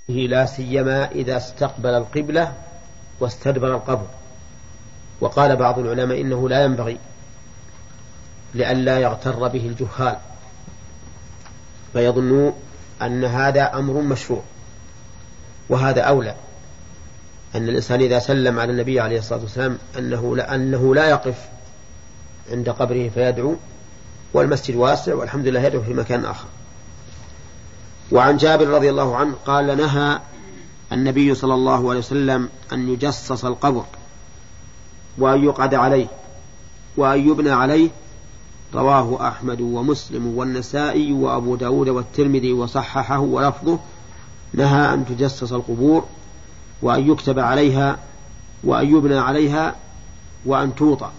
لا سيما إذا استقبل القبلة واستدبر القبر. وقال بعض العلماء إنه لا ينبغي لئلا يغتر به الجهال فيظنوا أن هذا أمر مشروع، وهذا أولى، أن الإنسان إذا سلم على النبي عليه الصلاة والسلام أنه لا يقف عند قبره فيدعو، والمسجد واسع والحمد لله يدعو في مكان آخر. وعن جابر رضي الله عنه قال نهى النبي صلى الله عليه وسلم أن يجصص القبر وأن يقعد عليه وأن يبنى عليه. رواه أحمد ومسلم والنسائي وأبو داود والترمذي وصححه، ولفظه نهى أن تجصص القبور وأن يكتب عليها وأن يبنى عليها وأن توطى،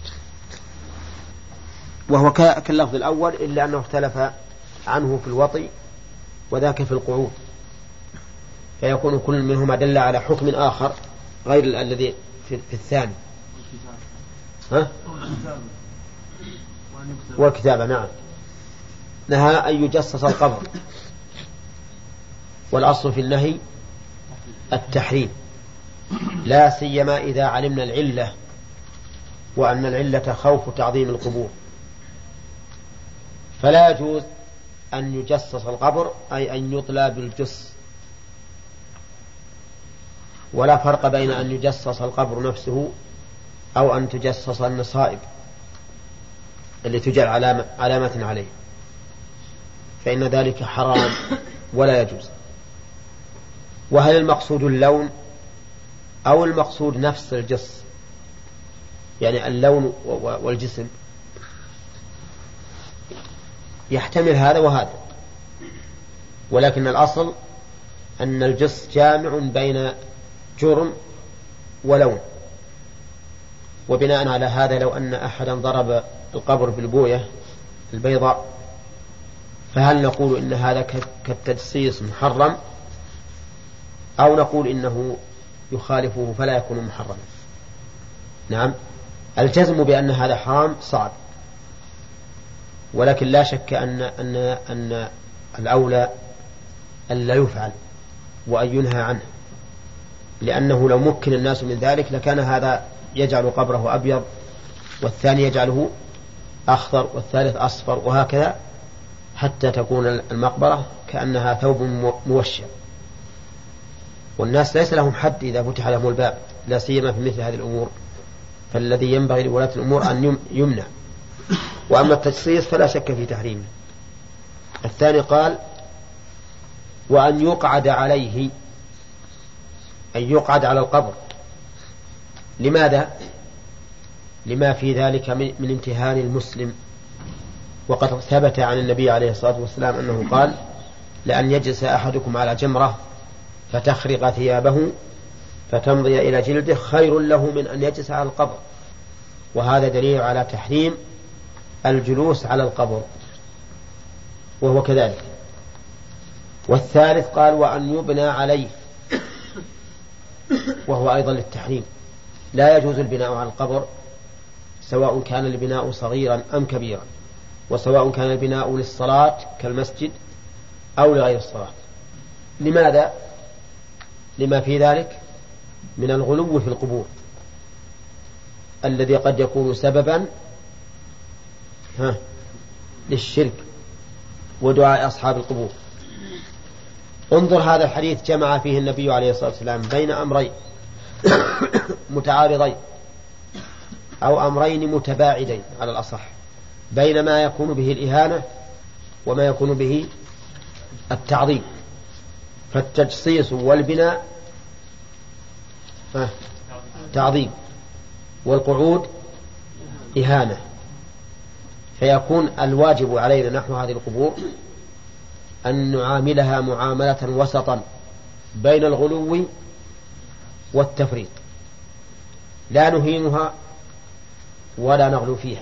وهو كاللفظ الأول إلا أنه اختلف عنه في الوطي وذاك في القعود، فيكون كل منهما دل على حكم آخر غير الذي في الثاني. والكتابة نعم. نهى أن يجصص القبر، والأصل في النهي التحريم، لا سيما إذا علمنا العلة، وأن العلة خوف تعظيم القبور، فلا يجوز أن يجصص القبر أي أن يطلى بالجص. ولا فرق بين أن يجصص القبر نفسه أو أن تجصص النصائب اللي تجعل علامة عليه، فإن ذلك حرام ولا يجوز. وهل المقصود اللون أو المقصود نفس الجص، يعني اللون والجسم؟ يحتمل هذا وهذا، ولكن الأصل أن الجص جامع بين جرم ولون. وبناء على هذا لو أن أحدا ضرب القبر بالبوية البيضاء فهل نقول إن هذا كالتجصيص محرم، أو نقول إنه يخالفه فلا يكون محرما؟ نعم، الجزم بأن هذا حرام صعب، ولكن لا شك أن الأولى أن لا يفعل وأن ينهى عنه، لأنه لو مكن الناس من ذلك لكان هذا يجعل قبره أبيض، والثاني يجعله أخضر، والثالث أصفر، وهكذا حتى تكون المقبرة كأنها ثوب موشع. والناس ليس لهم حد إذا فتح لهم الباب، لا سيما في مثل هذه الأمور، فالذي ينبغي لولاة الأمور أن يمنع. وأما التجصيص فلا شك في تحريمه. الثاني قال وأن يقعد عليه، أن يقعد على القبر. لماذا؟ لما في ذلك من امتهان المسلم، وقد ثبت عن النبي عليه الصلاة والسلام أنه قال لأن يجلس أحدكم على جمرة فتخرق ثيابه فتمضي إلى جلده خير له من أن يجلس على القبر. وهذا دليل على تحريم الجلوس على القبر، وهو كذلك. والثالث قال وأن يبنى عليه، وهو أيضا للتحريم، لا يجوز البناء على القبر سواء كان البناء صغيرا أم كبيرا، وسواء كان البناء للصلاة كالمسجد أو لغير الصلاة. لماذا؟ لما في ذلك من الغلو في القبور الذي قد يكون سببا للشرك ودعاء أصحاب القبور. انظر هذا الحديث جمع فيه النبي عليه الصلاة والسلام بين أمرين متعارضين أو أمرين متباعدين على الأصح، بين ما يكون به الإهانة وما يكون به التعظيم. فالتجصيص والبناء تعظيم، والقعود إهانة. فيكون الواجب علينا نحو هذه القبور أن نعاملها معاملة وسطا بين الغلو والتفريط، لا نهينها ولا نغلو فيها.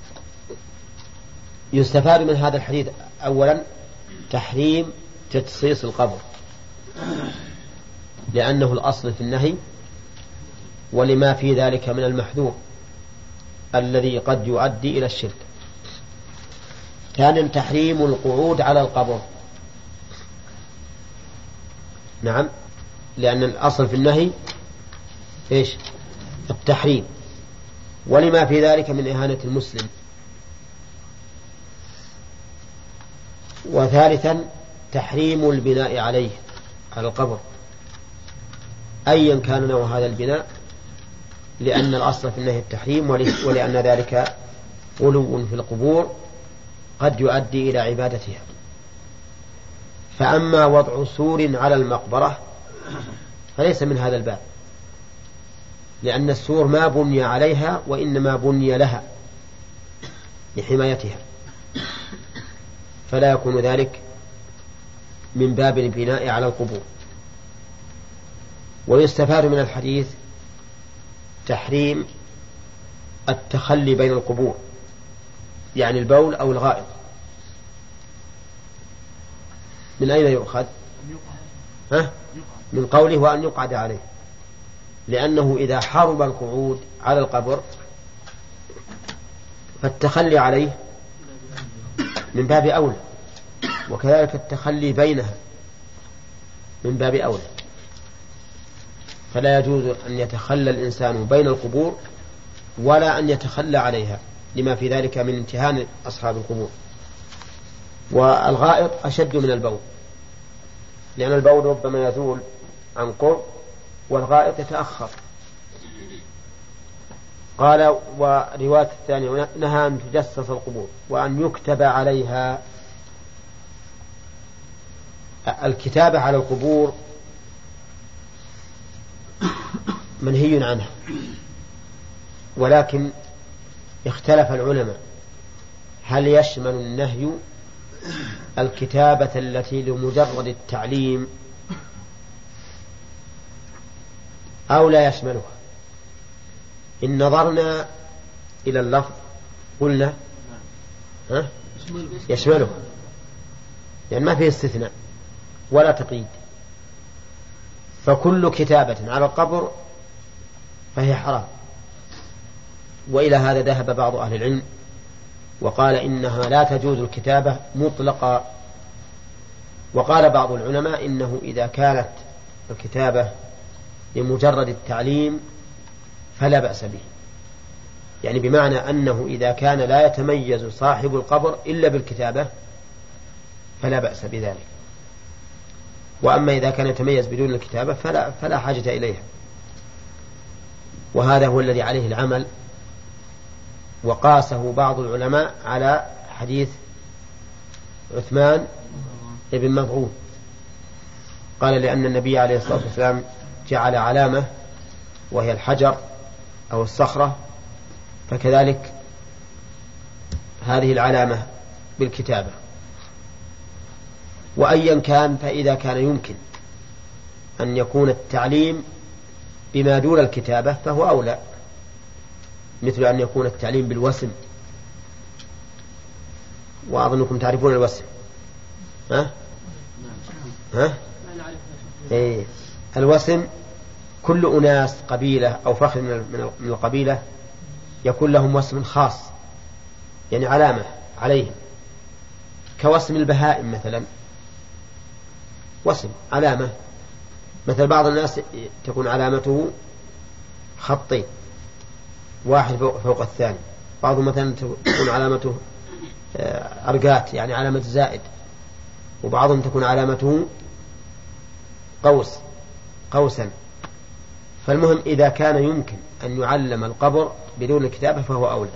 يستفاد من هذا الحديث أولا تحريم تجصيص القبر، لأنه الأصل في النهي، ولما في ذلك من المحذور الذي قد يؤدي إلى الشرك. ثانيا تحريم القعود على القبر، نعم، لأن الأصل في النهي إيش؟ التحريم، ولما في ذلك من إهانة المسلم. وثالثا تحريم البناء عليه، على القبر، أيا كان نوع هذا البناء، لأن الأصل في النهي التحريم، ولأن ذلك غلو في القبور قد يؤدي إلى عبادتها. فأما وضع سور على المقبرة فليس من هذا الباب، لأن السور ما بني عليها وإنما بني لها لحمايتها، فلا يكون ذلك من باب البناء على القبور. ويستفاد من الحديث تحريم التخلي بين القبور، يعني البول أو الغائط. من أين يؤخذ؟ من قوله وأن يقعد عليه، لأنه إذا حرم القعود على القبر فالتخلي عليه من باب أولى، وكذلك التخلي بينها من باب أولى. فلا يجوز أن يتخلى الإنسان بين القبور ولا أن يتخلى عليها، لما في ذلك من امتهان أصحاب القبور. والغائط أشد من البول، لأن البول ربما يزول عن قرب والغائط يتأخر. قال ورواية الثانية نهى أن تجسس القبور وأن يكتب عليها. الكتابة على القبور منهي عنها، ولكن اختلف العلماء هل يشمل النهي الكتابة التي لمجرد التعليم أو لا يشملها. إن نظرنا إلى اللفظ قلنا يشملها، يعني ما فيه استثناء ولا تقييد، فكل كتابة على القبر فهي حرام. وإلى هذا ذهب بعض أهل العلم وقال إنها لا تجوز الكتابة مطلقا. وقال بعض العلماء إنه إذا كانت الكتابة لمجرد التعليم فلا بأس به، يعني بمعنى أنه إذا كان لا يتميز صاحب القبر إلا بالكتابة فلا بأس بذلك. وأما إذا كان يتميز بدون الكتابة فلا حاجة إليها. وهذا هو الذي عليه العمل، وقاسه بعض العلماء على حديث عثمان بن مظعون، قال لأن النبي عليه الصلاة والسلام جعل علامة وهي الحجر أو الصخرة، فكذلك هذه العلامة بالكتابة. وأيا كان فإذا كان يمكن أن يكون التعليم بما دون الكتابة فهو أولى، مثل أن يكون التعليم بالوسم، وأظنكم تعرفون الوسم. إيه. الوسم كل أناس قبيلة أو فخر من القبيلة يكون لهم وسم خاص، يعني علامة عليهم، كوسم البهائم مثلا، وسم علامة. مثل بعض الناس تكون علامته خطين واحد فوق الثاني، بعضهم مثلا تكون علامته أرقات يعني علامة زائد، وبعضهم تكون علامته قوسا. فالمهم إذا كان يمكن أن يعلم القبر بدون الكتابة فهو أولى.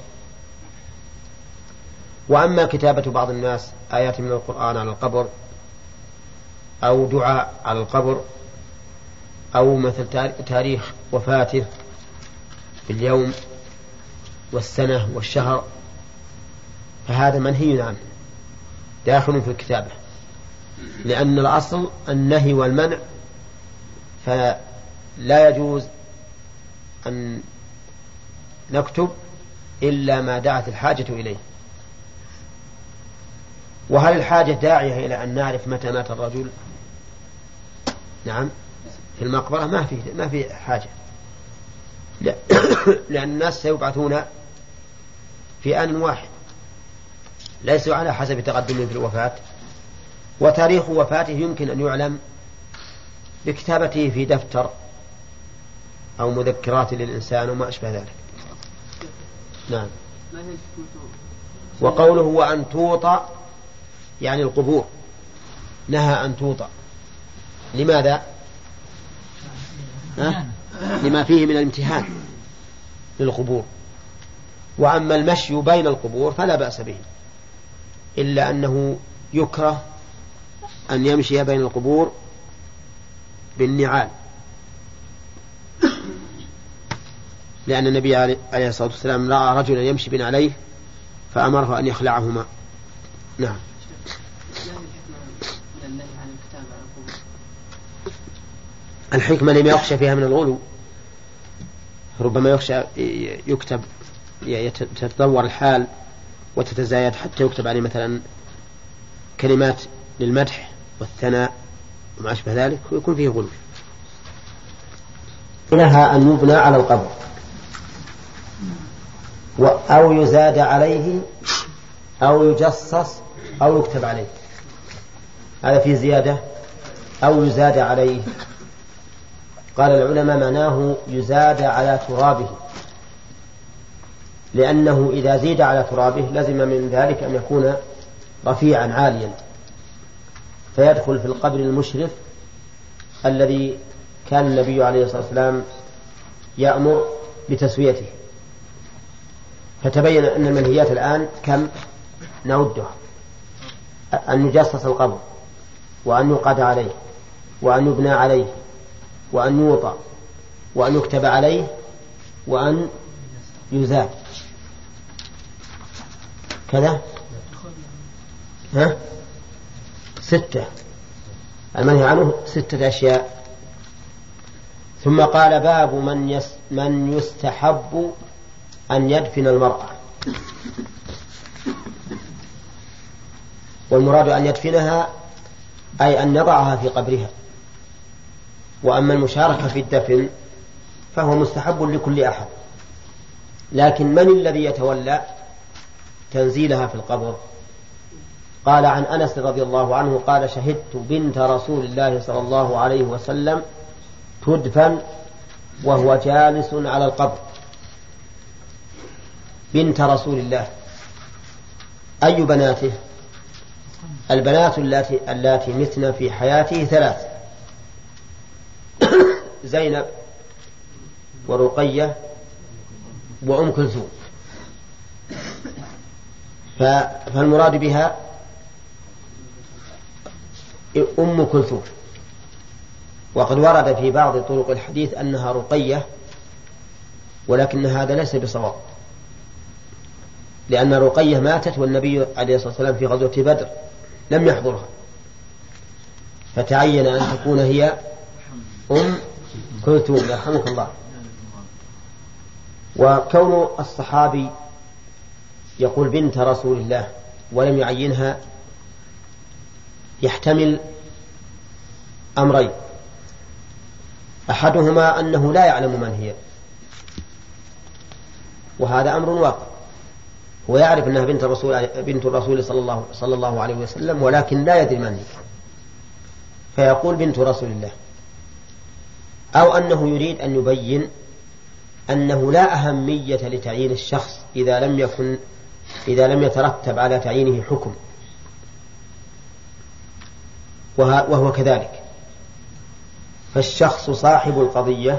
وأما كتابة بعض الناس آيات من القرآن على القبر أو دعاء على القبر أو مثل تاريخ وفاته باليوم والسنة والشهر، فهذا منهي عنه داخل في الكتابة، لأن الأصل النهي والمنع، فلا يجوز أن نكتب إلا ما دعت الحاجة إليه. وهل الحاجة داعية إلى أن نعرف متى مات الرجل؟ نعم، في المقبرة ما في حاجة، لأن الناس سيبعثون في آن واحد، ليسوا على حسب تقدمهم في الوفاة. وتاريخ وفاته يمكن أن يعلم بكتابته في دفتر أو مذكرات للإنسان وما أشبه ذلك. نعم. وقوله وأن توطى يعني القبور، نهى أن توطى. لماذا؟ لما فيه من الامتهان للقبور. وأما المشي بين القبور فلا بأس به، إلا أنه يكره أن يمشي بين القبور بالنعال، لأن النبي عليه الصلاة والسلام رأى رجلا يمشي بنعليه فأمره أن يخلعهما. نعم. الحكمة لما يخشى فيها من الغلو، ربما يخشى يكتب يتطور الحال وتتزايد حتى يكتب عليه مثلا كلمات للمدح والثناء وما أشبه ذلك ويكون فيه غلو. نهى أن يبنى على القبر أو يزاد عليه أو يجصص أو يكتب عليه. هذا فيه زيادة أو يزاد عليه. قال العلماء معناه يزاد على ترابه، لأنه إذا زيد على ترابه لزم من ذلك أن يكون رفيعا عاليا، فيدخل في القبر المشرف الذي كان النبي عليه الصلاة والسلام يأمر بتسويته. فتبين أن المنهيات الآن كم نعدها: أن يجسس القبر، وأن يقعد عليه، وأن يبنى عليه، وأن يوطى، وأن يكتب عليه، وأن يزاد. كذا 6 المنهي عنه 6 أشياء. ثم قال باب من يستحب أن يدفن المرأة. والمراد أن يدفنها أي أن يضعها في قبرها. وأما المشاركة في الدفن فهو مستحب لكل أحد، لكن من الذي يتولى تنزيلها في القبر؟ قال عن أنس رضي الله عنه قال: شهدت بنت رسول الله صلى الله عليه وسلم تدفن وهو جالس على القبر. بنت رسول الله، أي بناته؟ البنات اللاتي متن في حياته 3: زينب ورقية وأم كلثوم. فالمراد بها أم كلثوم. وقد ورد في بعض طرق الحديث أنها رقية، ولكن هذا ليس بصواب، لأن رقية ماتت والنبي عليه الصلاة والسلام في غزوة بدر لم يحضرها، فتعين أن تكون هي أم كلثوم يرحمك الله. وكون الصحابي يقول بنت رسول الله ولم يعينها يحتمل أمرين: أحدهما أنه لا يعلم من هي، وهذا أمر واقع، هو يعرف أنها بنت الرسول صلى الله عليه وسلم، ولكن لا يدري من هي، فيقول بنت رسول الله. أو أنه يريد أن يبين أنه لا أهمية لتعيين الشخص إذا لم يترتب على تعيينه حكم، وهو كذلك. فالشخص صاحب القضية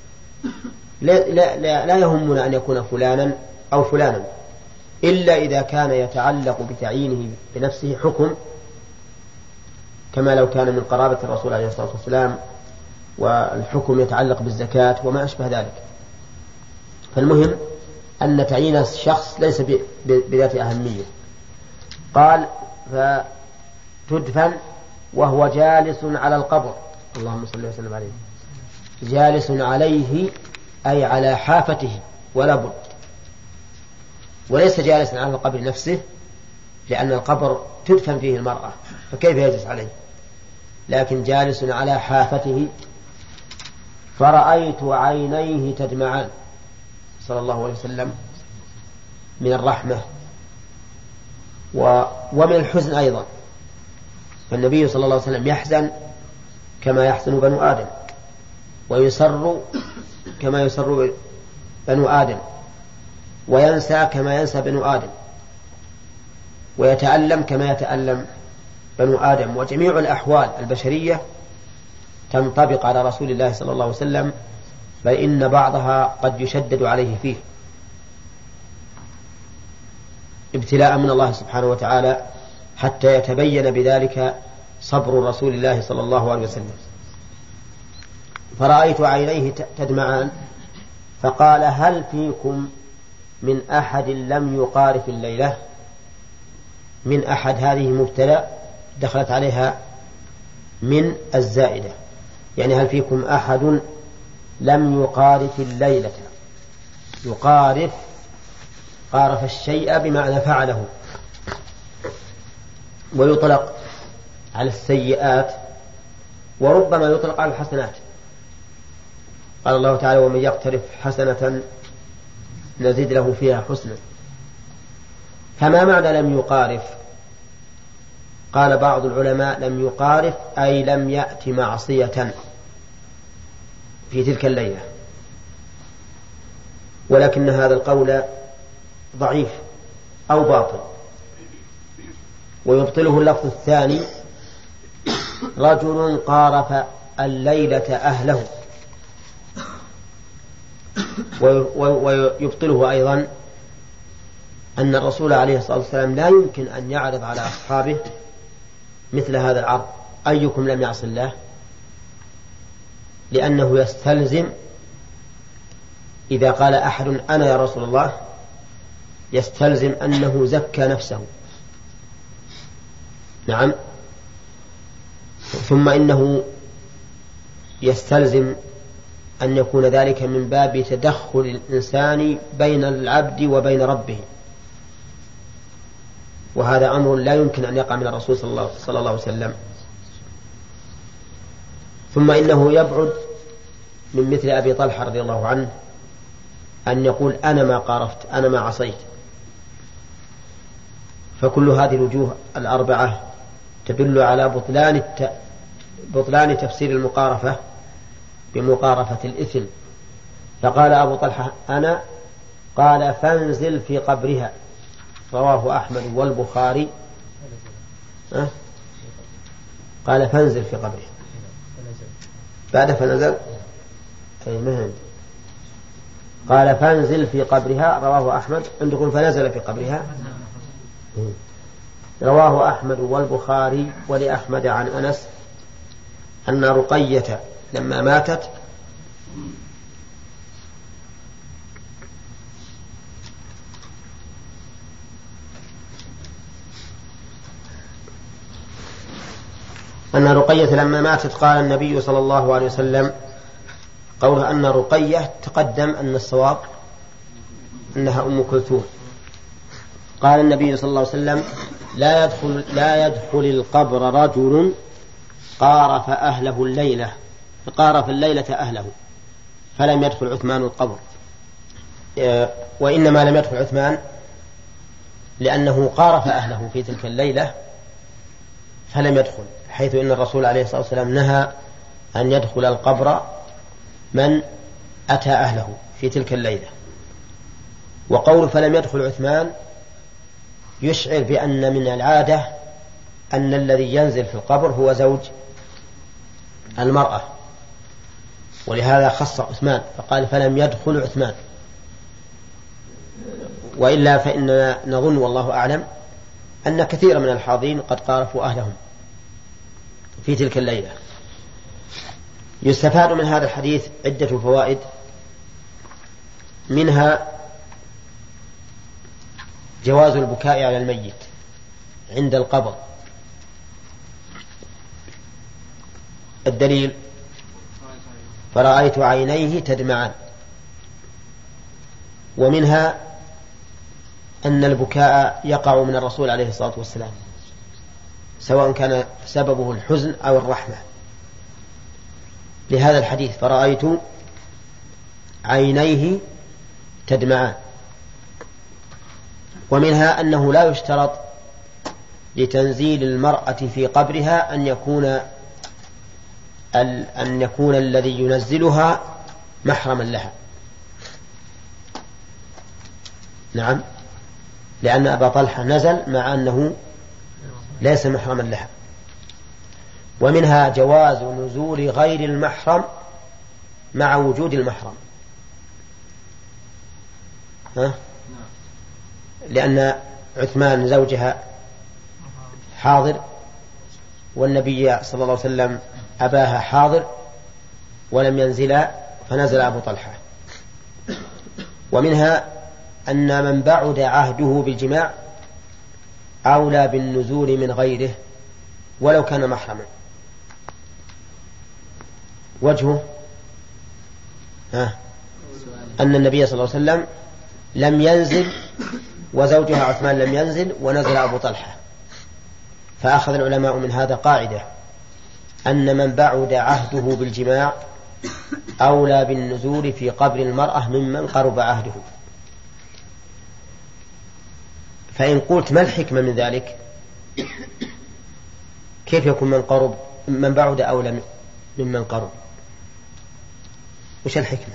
لا يهمنا أن يكون فلانا أو فلانا، إلا إذا كان يتعلق بتعيينه بنفسه حكم، كما لو كان من قرابة الرسول عليه الصلاة والسلام والحكم يتعلق بالزكاة وما أشبه ذلك. فالمهم أن تعيين الشخص ليس بذات أهمية. قال: فتدفن وهو جالس على القبر، اللهم صل وسلم عليه، جالس عليه أي على حافته ولا بد، وليس جالسا على القبر نفسه، لأن القبر تدفن فيه المرأة فكيف يجلس عليه، لكن جالس على حافته. فرأيت عينيه تدمعان صلى الله عليه وسلم من الرحمة ومن الحزن أيضا. فالنبي صلى الله عليه وسلم يحزن كما يحسن بنو آدم، ويسر كما يسر بنو آدم، وينسى كما ينسى بنو آدم، ويتألم كما يتألم بنو آدم. وجميع الأحوال البشرية تنطبق على رسول الله صلى الله عليه وسلم، بل إن بعضها قد يشدد عليه فيه ابتلاء من الله سبحانه وتعالى، حتى يتبين بذلك صبر رسول الله صلى الله عليه وسلم. فرأيت عينيه تدمعان فقال: هل فيكم من أحد لم يقارف الليلة؟ من أحد هذه مبتلى دخلت عليها من الزائدة، يعني هل فيكم أحد لم يقارف الليلة؟ يقارف، قارف الشيء بمعنى فعله، ويطلق على السيئات، وربما يطلق على الحسنات. قال الله تعالى: ومن يقترف حسنة نزيد له فيها حسنا. فما معنى لم يقارف؟ قال بعض العلماء: لم يقارف أي لم يأت معصية في تلك الليلة، ولكن هذا القول ضعيف أو باطل، ويبطله اللفظ الثاني: رجل قارف الليلة أهله. ويبطله أيضا أن الرسول عليه الصلاة والسلام لا يمكن أن يعرض على أصحابه مثل هذا العرض: أيكم لم يعص الله؟ لأنه يستلزم إذا قال أحد أنا يا رسول الله يستلزم أنه زكى نفسه. نعم. ثم إنه يستلزم أن يكون ذلك من باب تدخل الإنسان بين العبد وبين ربه، وهذا أمر لا يمكن أن يقع من الرسول صلى الله عليه وسلم. ثم إنه يبعد من مثل أبي طلحة رضي الله عنه أن يقول أنا ما قارفت، أنا ما عصيت. فكل هذه الوجوه الأربعة تدل على بطلان تفسير المقارفة بمقارفة الإثم. فقال أبو طلحة أنا، قال فانزل في قبرها، رواه أحمد والبخاري. قال فانزل في قبرها بعد فنزل، أي مهند. قال فانزل في قبرها، رواه أحمد. عندكم فنزل في قبرها، رواه أحمد والبخاري ولأحمد عن أنس أن رقية لما ماتت قال النبي صلى الله عليه وسلم قوله أن رقية، تقدم أن الصواب أنها أم كلثوم. قال النبي صلى الله عليه وسلم لا يدخل القبر رجل قارف الليلة أهله فلم يدخل عثمان القبر. وإنما لم يدخل عثمان لأنه قارف أهله في تلك الليلة فلم يدخل، حيث إن الرسول عليه الصلاة والسلام نهى أن يدخل القبر من أتى أهله في تلك الليلة. وقول فلم يدخل عثمان يشعر بأن من العادة أن الذي ينزل في القبر هو زوج المرأة، ولهذا خص عثمان فقال فلم يدخل عثمان. وإلا فإننا نظن والله أعلم أن كثير من الحاضرين قد قارفوا أهلهم في تلك الليلة. يستفاد من هذا الحديث عدة فوائد، منها جواز البكاء على الميت عند القبر. الدليل فرأيت عينيه تدمعان. ومنها أن البكاء يقع من الرسول عليه الصلاة والسلام سواء كان سببه الحزن أو الرحمة، لهذا الحديث فرأيت عينيه تدمعان. ومنها أنه لا يشترط لتنزيل المرأة في قبرها أن يكون أن يكون الذي ينزلها محرما لها. نعم، لأن أبا طلحة نزل مع أنه ليس محرما لها. ومنها جواز نزول غير المحرم مع وجود المحرم، لأن عثمان زوجها حاضر، والنبي صلى الله عليه وسلم أباها حاضر ولم ينزلا، فنزل أبو طلحة. ومنها أن من بعد عهده بالجماع أولى بالنزول من غيره ولو كان محرما. وجهه أن النبي صلى الله عليه وسلم لم ينزل وزوجها عثمان لم ينزل ونزل أبو طلحة، فأخذ العلماء من هذا قاعدة أن من بعد عهده بالجماع أولى بالنزول في قبر المرأة ممن قرب عهده. فإن قلت ما الحكمة من ذلك؟ كيف يكون من بعد أولى ممن قرب؟ وش الحكمة؟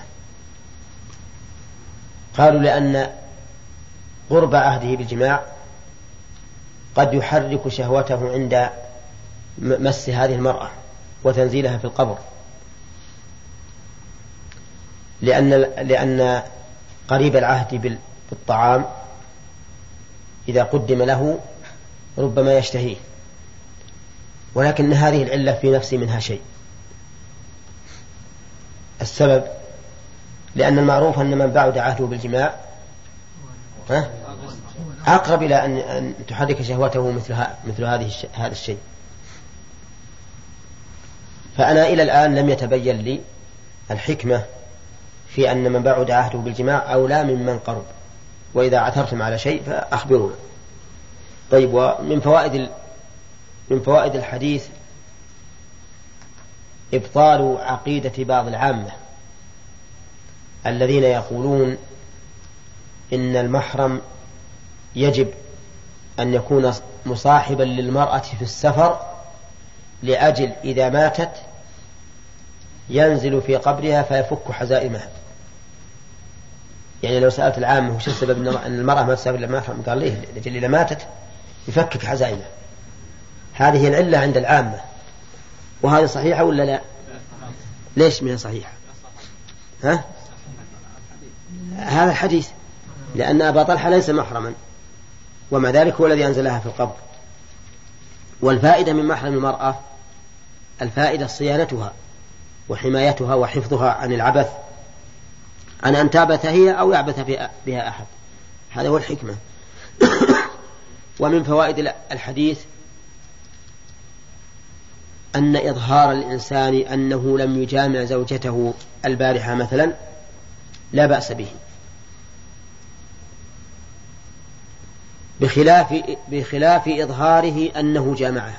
قالوا لأن قرب عهده بالجماع قد يحرك شهوته عند مس هذه وتنزيلها في القبر، لأن قريب العهد بالطعام إذا قدم له ربما يشتهيه، ولكن هذه العلة في نفس منها شيء. السبب لأن المعروف أن من بعد عهده بالجماع أقرب إلى أن تحرك شهوته مثل هذا الشيء. فأنا إلى الآن لم يتبين لي الحكمة في أن من بعد عهده بالجماع أولى ممن قرب، وإذا عثرتم على شيء فأخبرونا. طيب، ومن فوائد الحديث إبطال عقيدة بعض العامة الذين يقولون إن المحرم يجب أن يكون مصاحبا للمرأة في السفر لأجل إذا ماتت ينزل في قبرها فيفك حزائمها. يعني لو سألت العامة وش السبب أن المرأة ما تسافر للمحرم، قال ليه لأجل إذا ماتت يفكك حزائمها. هذه العلة عند العامة، وهذه صحيحة ولا لا؟ ليش منها صحيحة؟ هذا الحديث، لأن أبا طلحة ليس محرما ومع ذلك هو الذي أنزلها في القبر. والفائدة من محرم المرأة الفائدة صيانتها وحمايتها وحفظها عن العبث، عن أن تعبث هي أو يعبث بها أحد. هذا هو الحكمة. ومن فوائد الحديث أن إظهار الإنسان أنه لم يجامع زوجته البارحة مثلا لا بأس به، بخلاف إظهاره أنه جامعها.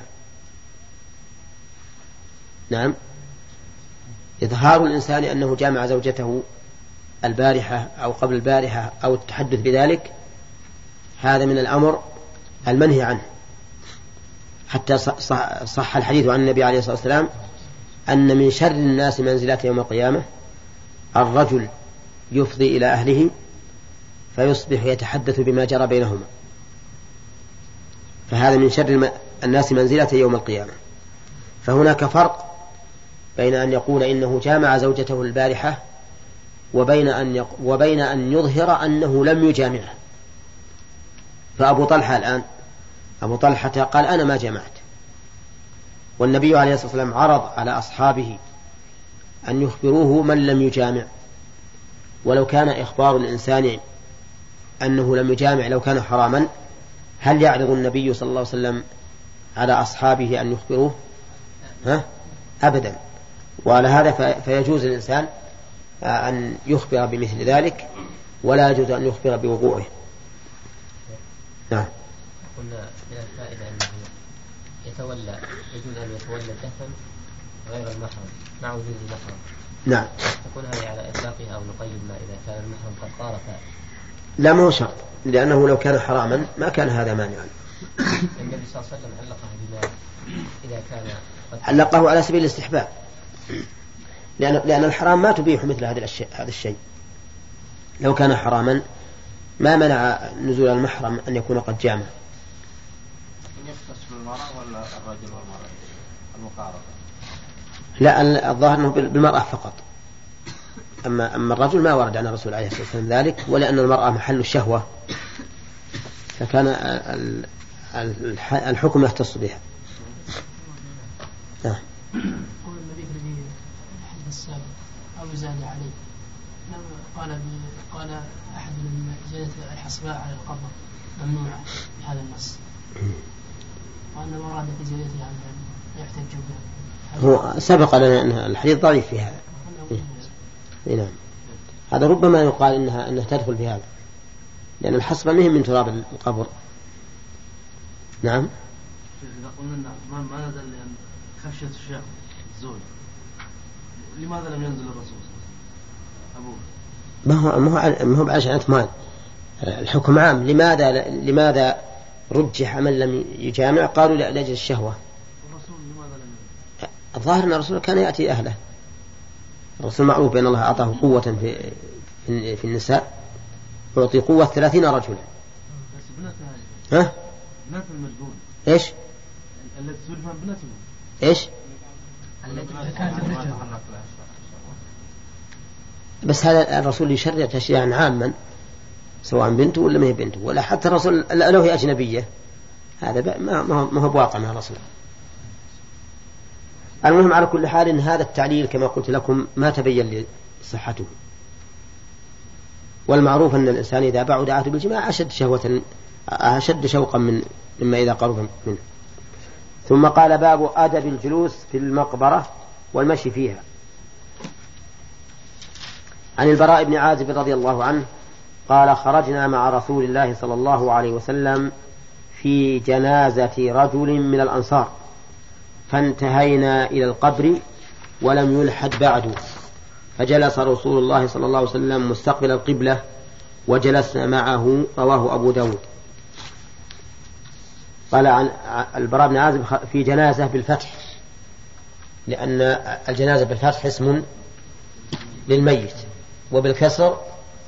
نعم، إظهار الإنسان أنه جامع زوجته البارحة أو قبل البارحة أو التحدث بذلك هذا من الأمر المنهي عنه. حتى صح الحديث عن النبي عليه الصلاة والسلام أن من شر الناس منزلة يوم القيامة الرجل يفضي إلى أهله فيصبح يتحدث بما جرى بينهما، فهذا من شر الناس منزلة يوم القيامة. فهناك فرق بين أن يقول إنه جامع زوجته البارحة وبين أن يظهر أنه لم يجامعه. فأبو طلحة الآن أبو طلحة قال أنا ما جمعت، والنبي عليه الصلاة والسلام عرض على أصحابه أن يخبروه من لم يجامع. ولو كان إخبار الإنسان أنه لم يجامع لو كان حراما، هل يعرض النبي صلى الله عليه وسلم على أصحابه أن يخبروه؟ أبدا. وعلى هذا فيجوز الإنسان أن يخبر بمثل ذلك، ولا يجوز أن يخبر بوقوعه. نعم. قلنا من الفائدة أنه يجوز أن يتولى الدفن غير المحرم مع وجود المحرم. نعم. تكون هذه على إطلاقها أو نقيد ما إذا كان المحرم قد طار لا، ما هو شرط، لأنه لو كان حراما ما كان هذا مانعا. النبي صلى الله عليه وسلم علقه بما إذا كان علقه على سبيل الاستحباب، لأن الحرام ما تبيح مثل هذا الشيء. لو كان حراما ما منع نزول المحرم أن يكون قد جامع. يختص بالمرأة ولا الرجل والمرأة المقاربة؟ لا، الظاهر أنه بالمرأة فقط. أما الرجل ما ورد عن الرسول عليه الصلاة والسلام ذلك، ولأن المرأة محل الشهوة فكان الحكم يختص بها. قول النبي الذي الحديث السابق أو زاد عليه قال أحد من زيادة الحصباء على القبر ممنوعة بهذا النص، وأن المراد في زيادتها يحتج بها. هو سبق لنا أن الحديث ضعيف في هذا. نعم، هذا ربما يقال إنها تدخل في هذا، لأن الحصبة مهم من تراب القبر. نعم. إذا قلنا ما نزل لأن خشية الشيخ الزول، لماذا لم ينزل الرسول أبوه؟ ما هو بعشان مال الحكم عام. لماذا رجح من لم يجامع؟ قالوا لأجل الشهوة. الرسول لماذا لم ينزل؟ الظاهر أن الرسول كان يأتي أهله. الرسول معروف بأن الله أعطاه قوة في النساء، يعطي قوة 30 رجلا. بس ها؟ بنات المجبون. إيش؟ التي تولفها بنته. إيش؟ بس هذا الرسول يشرع تشريعا عاما سواء بنته ولا ما هي بنته، ولا حتى الرسول لو هي أجنبية، هذا ما هو بواقع مع الرسول. المهم على كل حال إن هذا التعليل كما قلت لكم ما تبين لي صحته، والمعروف أن الإنسان إذا بعد عهده بالجماع أشد شوقا مما إذا قرب منه. ثم قال باب أدب الجلوس في المقبرة والمشي فيها. عن البراء بن عازب رضي الله عنه قال خرجنا مع رسول الله صلى الله عليه وسلم في جنازة رجل من الأنصار فانتهينا إلى القبر ولم يلحد بعد، فجلس رسول الله صلى الله عليه وسلم مستقبل القبلة وجلسنا معه. رواه أبو داود. قال عن البراء بن عازب في جنازة بالفتح، لأن الجنازة بالفتح اسم للميت، وبالكسر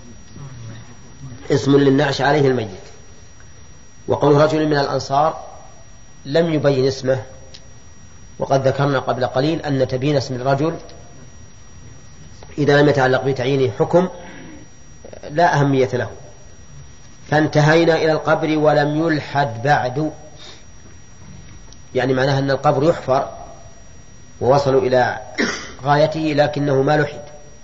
اسم للنعش عليه الميت. وقول رجل من الأنصار لم يبين اسمه، وقد ذكرنا قبل قليل أن تبين اسم الرجل إذا لم يتعلق بتعيين حكم لا أهمية له. فانتهينا إلى القبر ولم يلحد بعد، يعني معناها أن القبر يحفر ووصلوا إلى غايته لكنه ما لحد.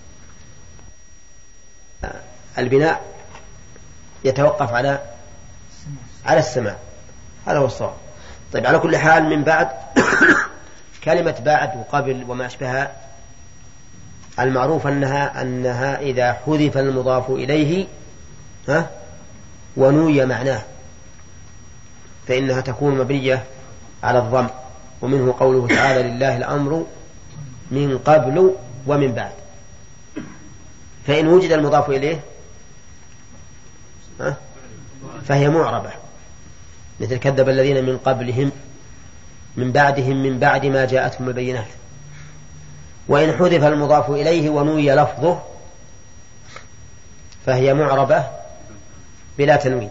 البناء يتوقف على السماع، هذا هو الصواب. طيب على كل حال من بعد كلمة بعد وقبل وما أشبهها المعروف أنها إذا حذف المضاف إليه ونوي معناه فإنها تكون مبنية على الضم. ومنه قوله تعالى لله الأمر من قبل ومن بعد. فإن وجد المضاف إليه فهي معربة، مثل كذب الذين من قبلهم من بعدهم من بعد ما جاءتهم البينات. وإن حذف المضاف إليه ونوي لفظه فهي معربة بلا تنوين.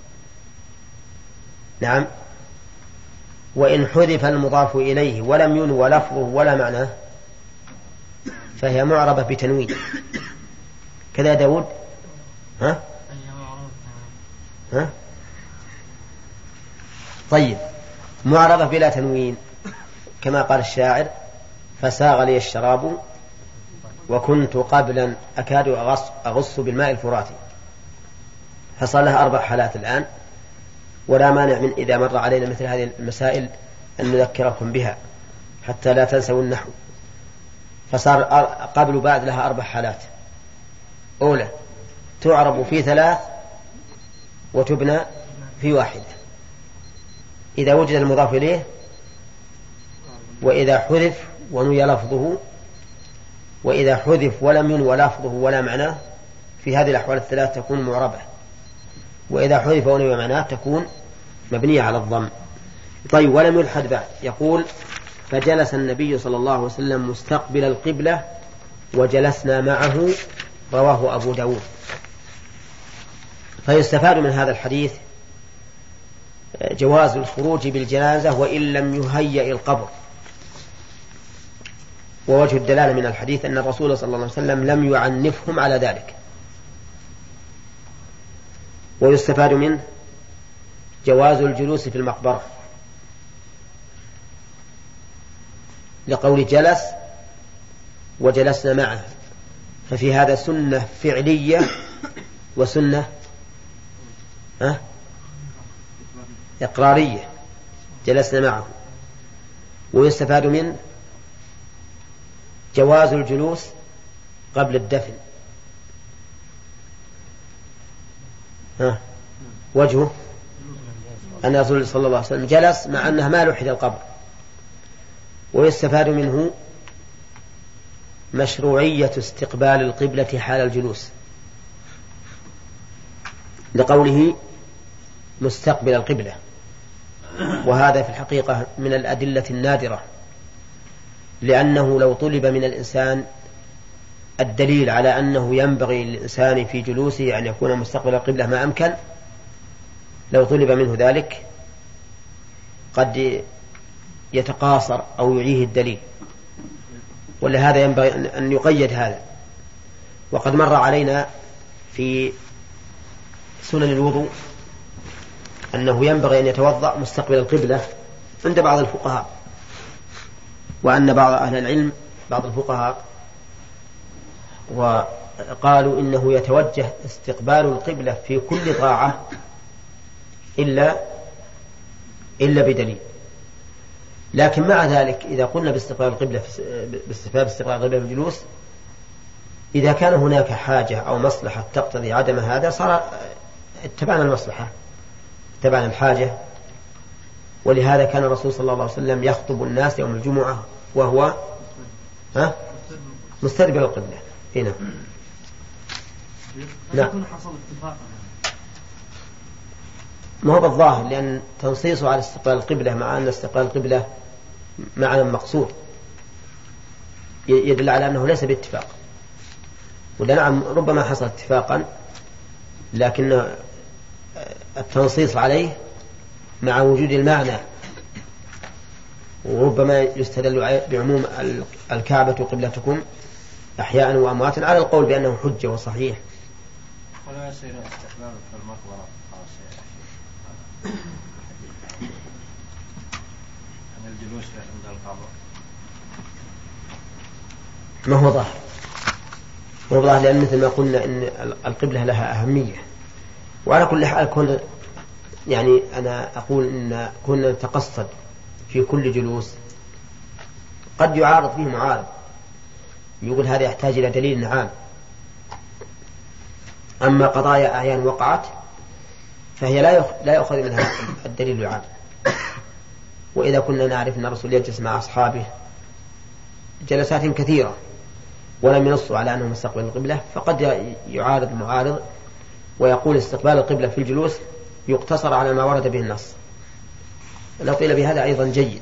نعم. وإن حذف المضاف إليه ولم ينوى لفظه ولا معناه فهي معربة بتنوين. كذا داود. ها؟ طيب معربة بلا تنوين كما قال الشاعر فساغ لي الشراب وكنت قبلا أكاد أغص بالماء الفراتي. فصار لها 4 حالات الآن، ولا مانع من إذا مر علينا مثل هذه المسائل أن نذكركم بها حتى لا تنسوا النحو. فصار قبل بعد لها 4 حالات. أولى تعرب في 3 وتبنى في 1 إذا وجد المضاف إليه، وإذا حذف ونوي لفظه، وإذا حذف ولم ينوى لفظه ولا معناه. في هذه الأحوال ال3 تكون معربة، وإذا حذف ونوي معناه تكون مبنية على الضم. طيب ولم يلحد بعد. يقول فجلس النبي صلى الله عليه وسلم مستقبل القبلة وجلسنا معه، رواه أبو داود. فيستفاد من هذا الحديث جواز الخروج بالجنازة وإن لم يهيئ القبر. ووجه الدلالة من الحديث أن الرسول صلى الله عليه وسلم لم يعنفهم على ذلك. ويستفاد منه جواز الجلوس في المقبرة، لقول جلس وجلسنا معه، ففي هذا سنة فعلية وسنة إقرارية، جلسنا معه. ويستفاد منه جواز الجلوس قبل الدفن. وجهه أن الرسول صلى الله عليه وسلم جلس مع أنه ما لحد القبر. ويستفاد منه مشروعية استقبال القبلة حال الجلوس، لقوله مستقبل القبلة، وهذا في الحقيقة من الأدلة النادرة، لأنه لو طلب من الإنسان الدليل على أنه ينبغي للإنسان في جلوسه أن يكون مستقبل القبلة ما أمكن، لو طلب منه ذلك قد يتقاصر أو يعيه الدليل، ولهذا ينبغي أن يقيد هذا. وقد مر علينا في سنن الوضوء أنه ينبغي أن يتوضأ مستقبل القبلة عند بعض الفقهاء، وأن بعض أهل العلم بعض الفقهاء وقالوا إنه يتوجه استقبال القبلة في كل طاعة إلا بدليل. لكن مع ذلك إذا قلنا باستقبال القبلة باستقبال القبلة بالجلوس، إذا كان هناك حاجة أو مصلحة تقتضي عدم هذا صار اتبعنا المصلحة، اتبعنا الحاجة. ولهذا كان الرسول صلى الله عليه وسلم يخطب الناس يوم الجمعة وهو مستقبل القبلة. هنا لا حصل اتفاق ما هو بالظاهر، لأن تنصيصه على استقبال القبلة مع أن استقبال القبلة معنى مقصود يدل على أنه ليس باتفاق. ولا نعم ربما حصل اتفاقا، لكن التنصيص عليه مع وجود المعنى، وربما يستدل بعموم الكعبة قبلتكم أحياء وأموات على القول بأنه حجة وصحيح. ولا يصير استقبال في المقبرة عن الجلوس عند القبر. ما هو ظاهر، ما هو ظاهر، لأن مثل ما قلنا إن القبلة لها أهمية. وعلى كل حال يعني أنا أقول إن كنا نتقصد في كل جلوس قد يعارض فيه معارض يقول هذا يحتاج إلى دليل عام. أما قضايا أعيان وقعت فهي لا يؤخذ منها الدليل العام. وإذا كنا نعرف أن الرسول يجلس مع أصحابه جلسات كثيرة ولم ينصوا على أنه مستقبل القبلة، فقد يعارض المعارض ويقول استقبال القبلة في الجلوس يقتصر على ما ورد به النص. لو قيل بهذا أيضا جيد.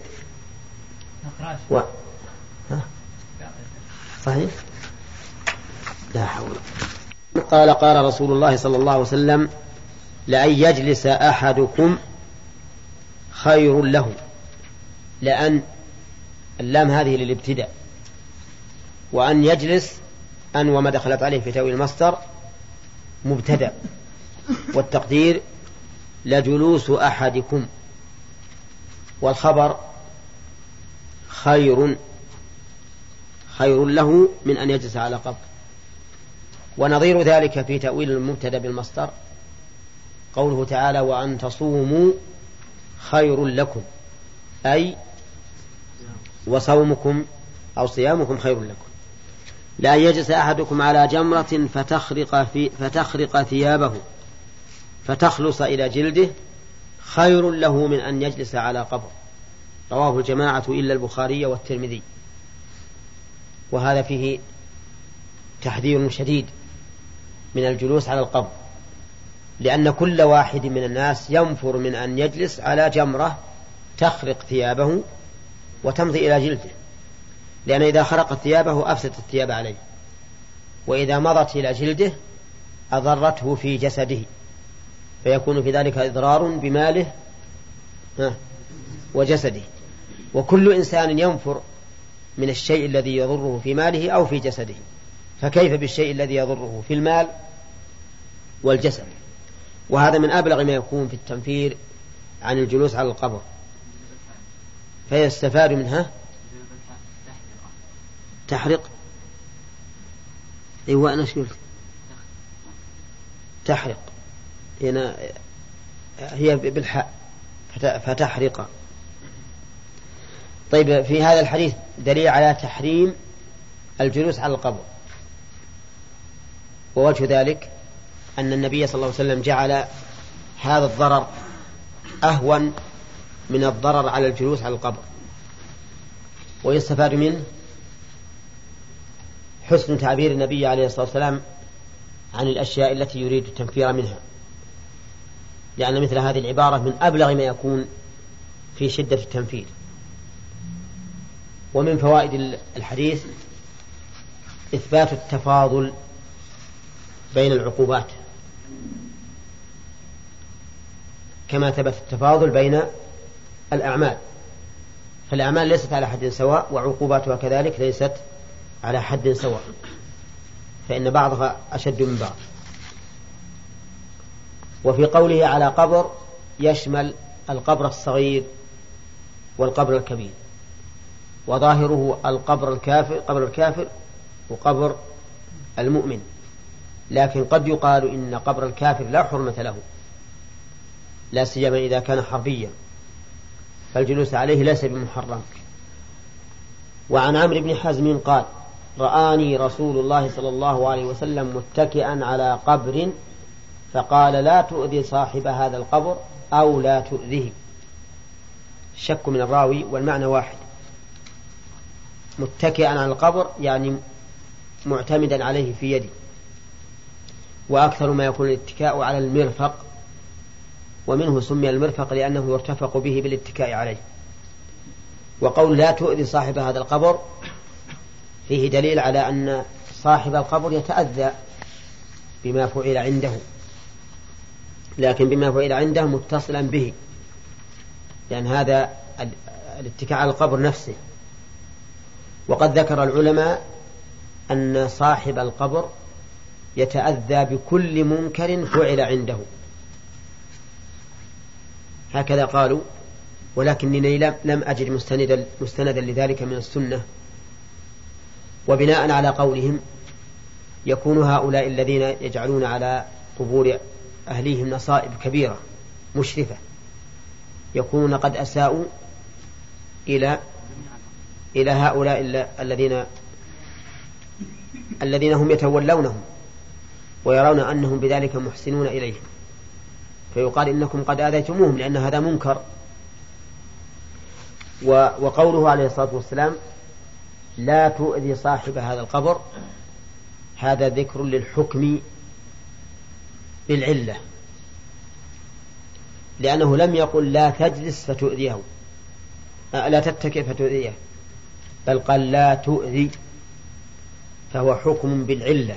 صحيح؟ لا حول. قال رسول الله صلى الله عليه وسلم لأن يجلس أحدكم خير له، لأن اللام هذه للابتداء، وأن يجلس أن وما دخلت عليه في تأويل المصدر مبتدأ، والتقدير لجلوس أحدكم، والخبر خير له من أن يجلس على قبر. ونظير ذلك في تأويل المبتدأ بالمصدر قوله تعالى وأن تصوموا خير لكم، أي وصومكم أو صيامكم خير لكم. لأن يجلس أحدكم على جمرة فتخرق ثيابه فتخلص إلى جلده خير له من أن يجلس على قبر. رواه الجماعة إلا البخاري والترمذي. وهذا فيه تحذير شديد من الجلوس على القبر، لأن كل واحد من الناس ينفر من أن يجلس على جمرة تخرق ثيابه وتمضي إلى جلده، لأن إذا خرقت ثيابه أفسدت الثياب عليه، وإذا مضت إلى جلده أضرته في جسده، فيكون في ذلك إضرار بماله وجسده. وكل إنسان ينفر من الشيء الذي يضره في ماله أو في جسده، فكيف بالشيء الذي يضره في المال والجسد؟ وهذا من أبلغ ما يكون في التنفير عن الجلوس على القبر، فيستفاد منها تحرق. أيوة أنا شو قلت؟ تحرق هنا هي بالحاء فتحرق. طيب، في هذا الحديث دليل على تحريم الجلوس على القبر، ووجه ذلك أن النبي صلى الله عليه وسلم جعل هذا الضرر أهون من الضرر على الجلوس على القبر. ويستفاد منه حسن تعبير النبي عليه الصلاة والسلام عن الأشياء التي يريد التنفير منها، لأن مثل هذه العبارة من أبلغ ما يكون في شدة التنفير. ومن فوائد الحديث إثبات التفاضل بين العقوبات، كما ثبت التفاضل بين الأعمال، فالأعمال ليست على حد سواء وعقوباتها كذلك ليست على حد سواء، فإن بعضها أشد من بعض. وفي قوله على قبر يشمل القبر الصغير والقبر الكبير، وظاهره القبر الكافر، قبر الكافر وقبر المؤمن، لكن قد يقال إن قبر الكافر لا حرمة له، لا سيما إذا كان حربيا، فالجلوس عليه ليس بمحرم. وعن عمرو بن حزم قال: رآني رسول الله صلى الله عليه وسلم متكئا على قبر فقال: لا تؤذي صاحب هذا القبر أو لا تؤذيه. الشك من الراوي والمعنى واحد. متكئا على القبر يعني معتمدا عليه في يده، وأكثر ما يكون الاتكاء على المرفق، ومنه سمي المرفق لأنه يرتفق به بالاتكاء عليه. وقول لا تؤذي صاحب هذا القبر فيه دليل على أن صاحب القبر يتأذى بما فعل عنده، لكن بما فعل عنده متصلا به، لأن هذا الاتكاء على القبر نفسه. وقد ذكر العلماء أن صاحب القبر يتأذى بكل منكر فعل عنده، هكذا قالوا، ولكنني لم أجد مستندا لذلك من السنة. وبناء على قولهم يكون هؤلاء الذين يجعلون على قبور أهليهم نصائب كبيرة مشرفة يكونون قد أساءوا إلى هؤلاء الذين هم يتولونهم ويرون أنهم بذلك محسنون إليهم، فيقال إنكم قد آذيتموهم لأن هذا منكر. وقوله عليه الصلاة والسلام لا تؤذي صاحب هذا القبر، هذا ذكر للحكم بالعلة، لأنه لم يقل لا تجلس فتؤذيه، لا تتكئ فتؤذيه، بل قال لا تؤذي، فهو حكم بالعلة،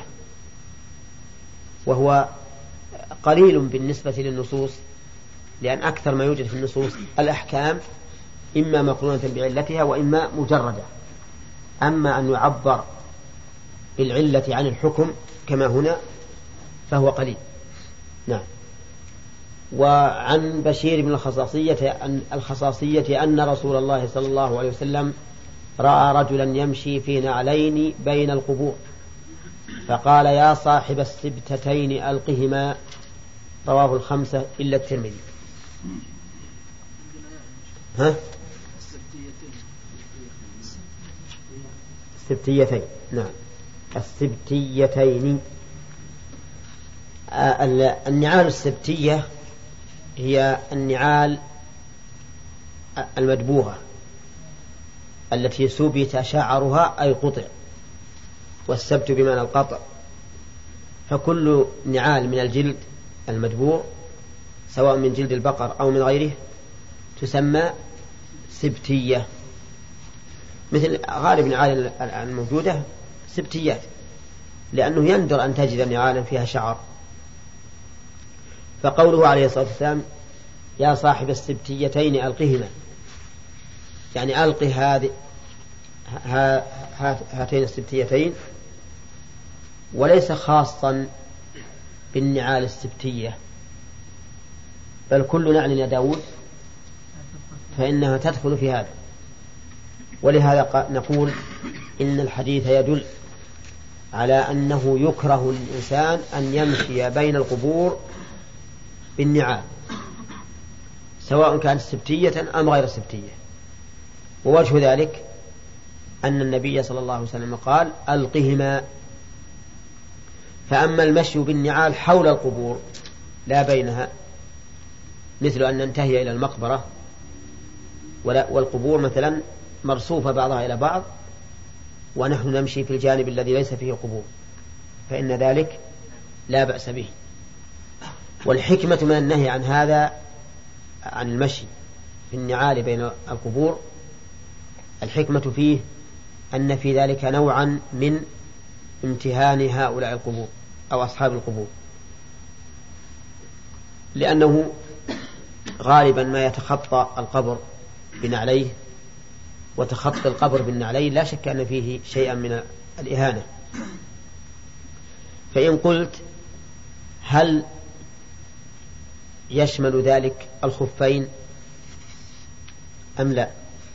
وهو قليل بالنسبة للنصوص، لأن أكثر ما يوجد في النصوص الأحكام إما مقرونة بعلتها وإما مجردة، أما أن يعبر بالعلة عن الحكم كما هنا فهو قليل. نعم. وعن بشير بن الخصاصية أن رسول الله صلى الله عليه وسلم رأى رجلا يمشي في نعلين بين القبور فقال: يا صاحب السبتتين ألقهما. رواه الخمسة إلا الترمذي. السبتيتين، نعم، السبتيتين. النعال السبتية هي النعال المدبوغة التي سبت شعرها أي قطع، والسبت بمعنى القطع، فكل نعال من الجلد المدبوغ سواء من جلد البقر أو من غيره تسمى سبتية. مثل غالب النعال الموجودة سبتيات، لأنه يندر أن تجد نعالا فيها شعر. فقوله عليه الصلاة والسلام يا صاحب السبتيتين ألقهما، يعني ألقي هاتين السبتيتين، وليس خاصا بالنعال السبتية، بل كل نعل يا داود فإنها تدخل في هذا. ولهذا نقول إن الحديث يدل على أنه يكره للإنسان أن يمشي بين القبور بالنعال، سواء كانت سبتية أم غير سبتية. ووجه ذلك أن النبي صلى الله عليه وسلم قال ألقهما. فأما المشي بالنعال حول القبور لا بينها، مثل أن ننتهي إلى المقبرة والقبور مثلا مرصوفة بعضها إلى بعض ونحن نمشي في الجانب الذي ليس فيه قبور، فإن ذلك لا بأس به. والحكمة من النهي عن هذا، عن المشي في النعال بين القبور، الحكمة فيه أن في ذلك نوعا من امتهان هؤلاء القبور أو أصحاب القبور، لأنه غالبا ما يتخطى القبر بنعليه، وتخطي القبر بالنعلين لا شك أن فيه شيئا من الإهانة. فإن قلت هل يشمل ذلك الخفين أم لا؟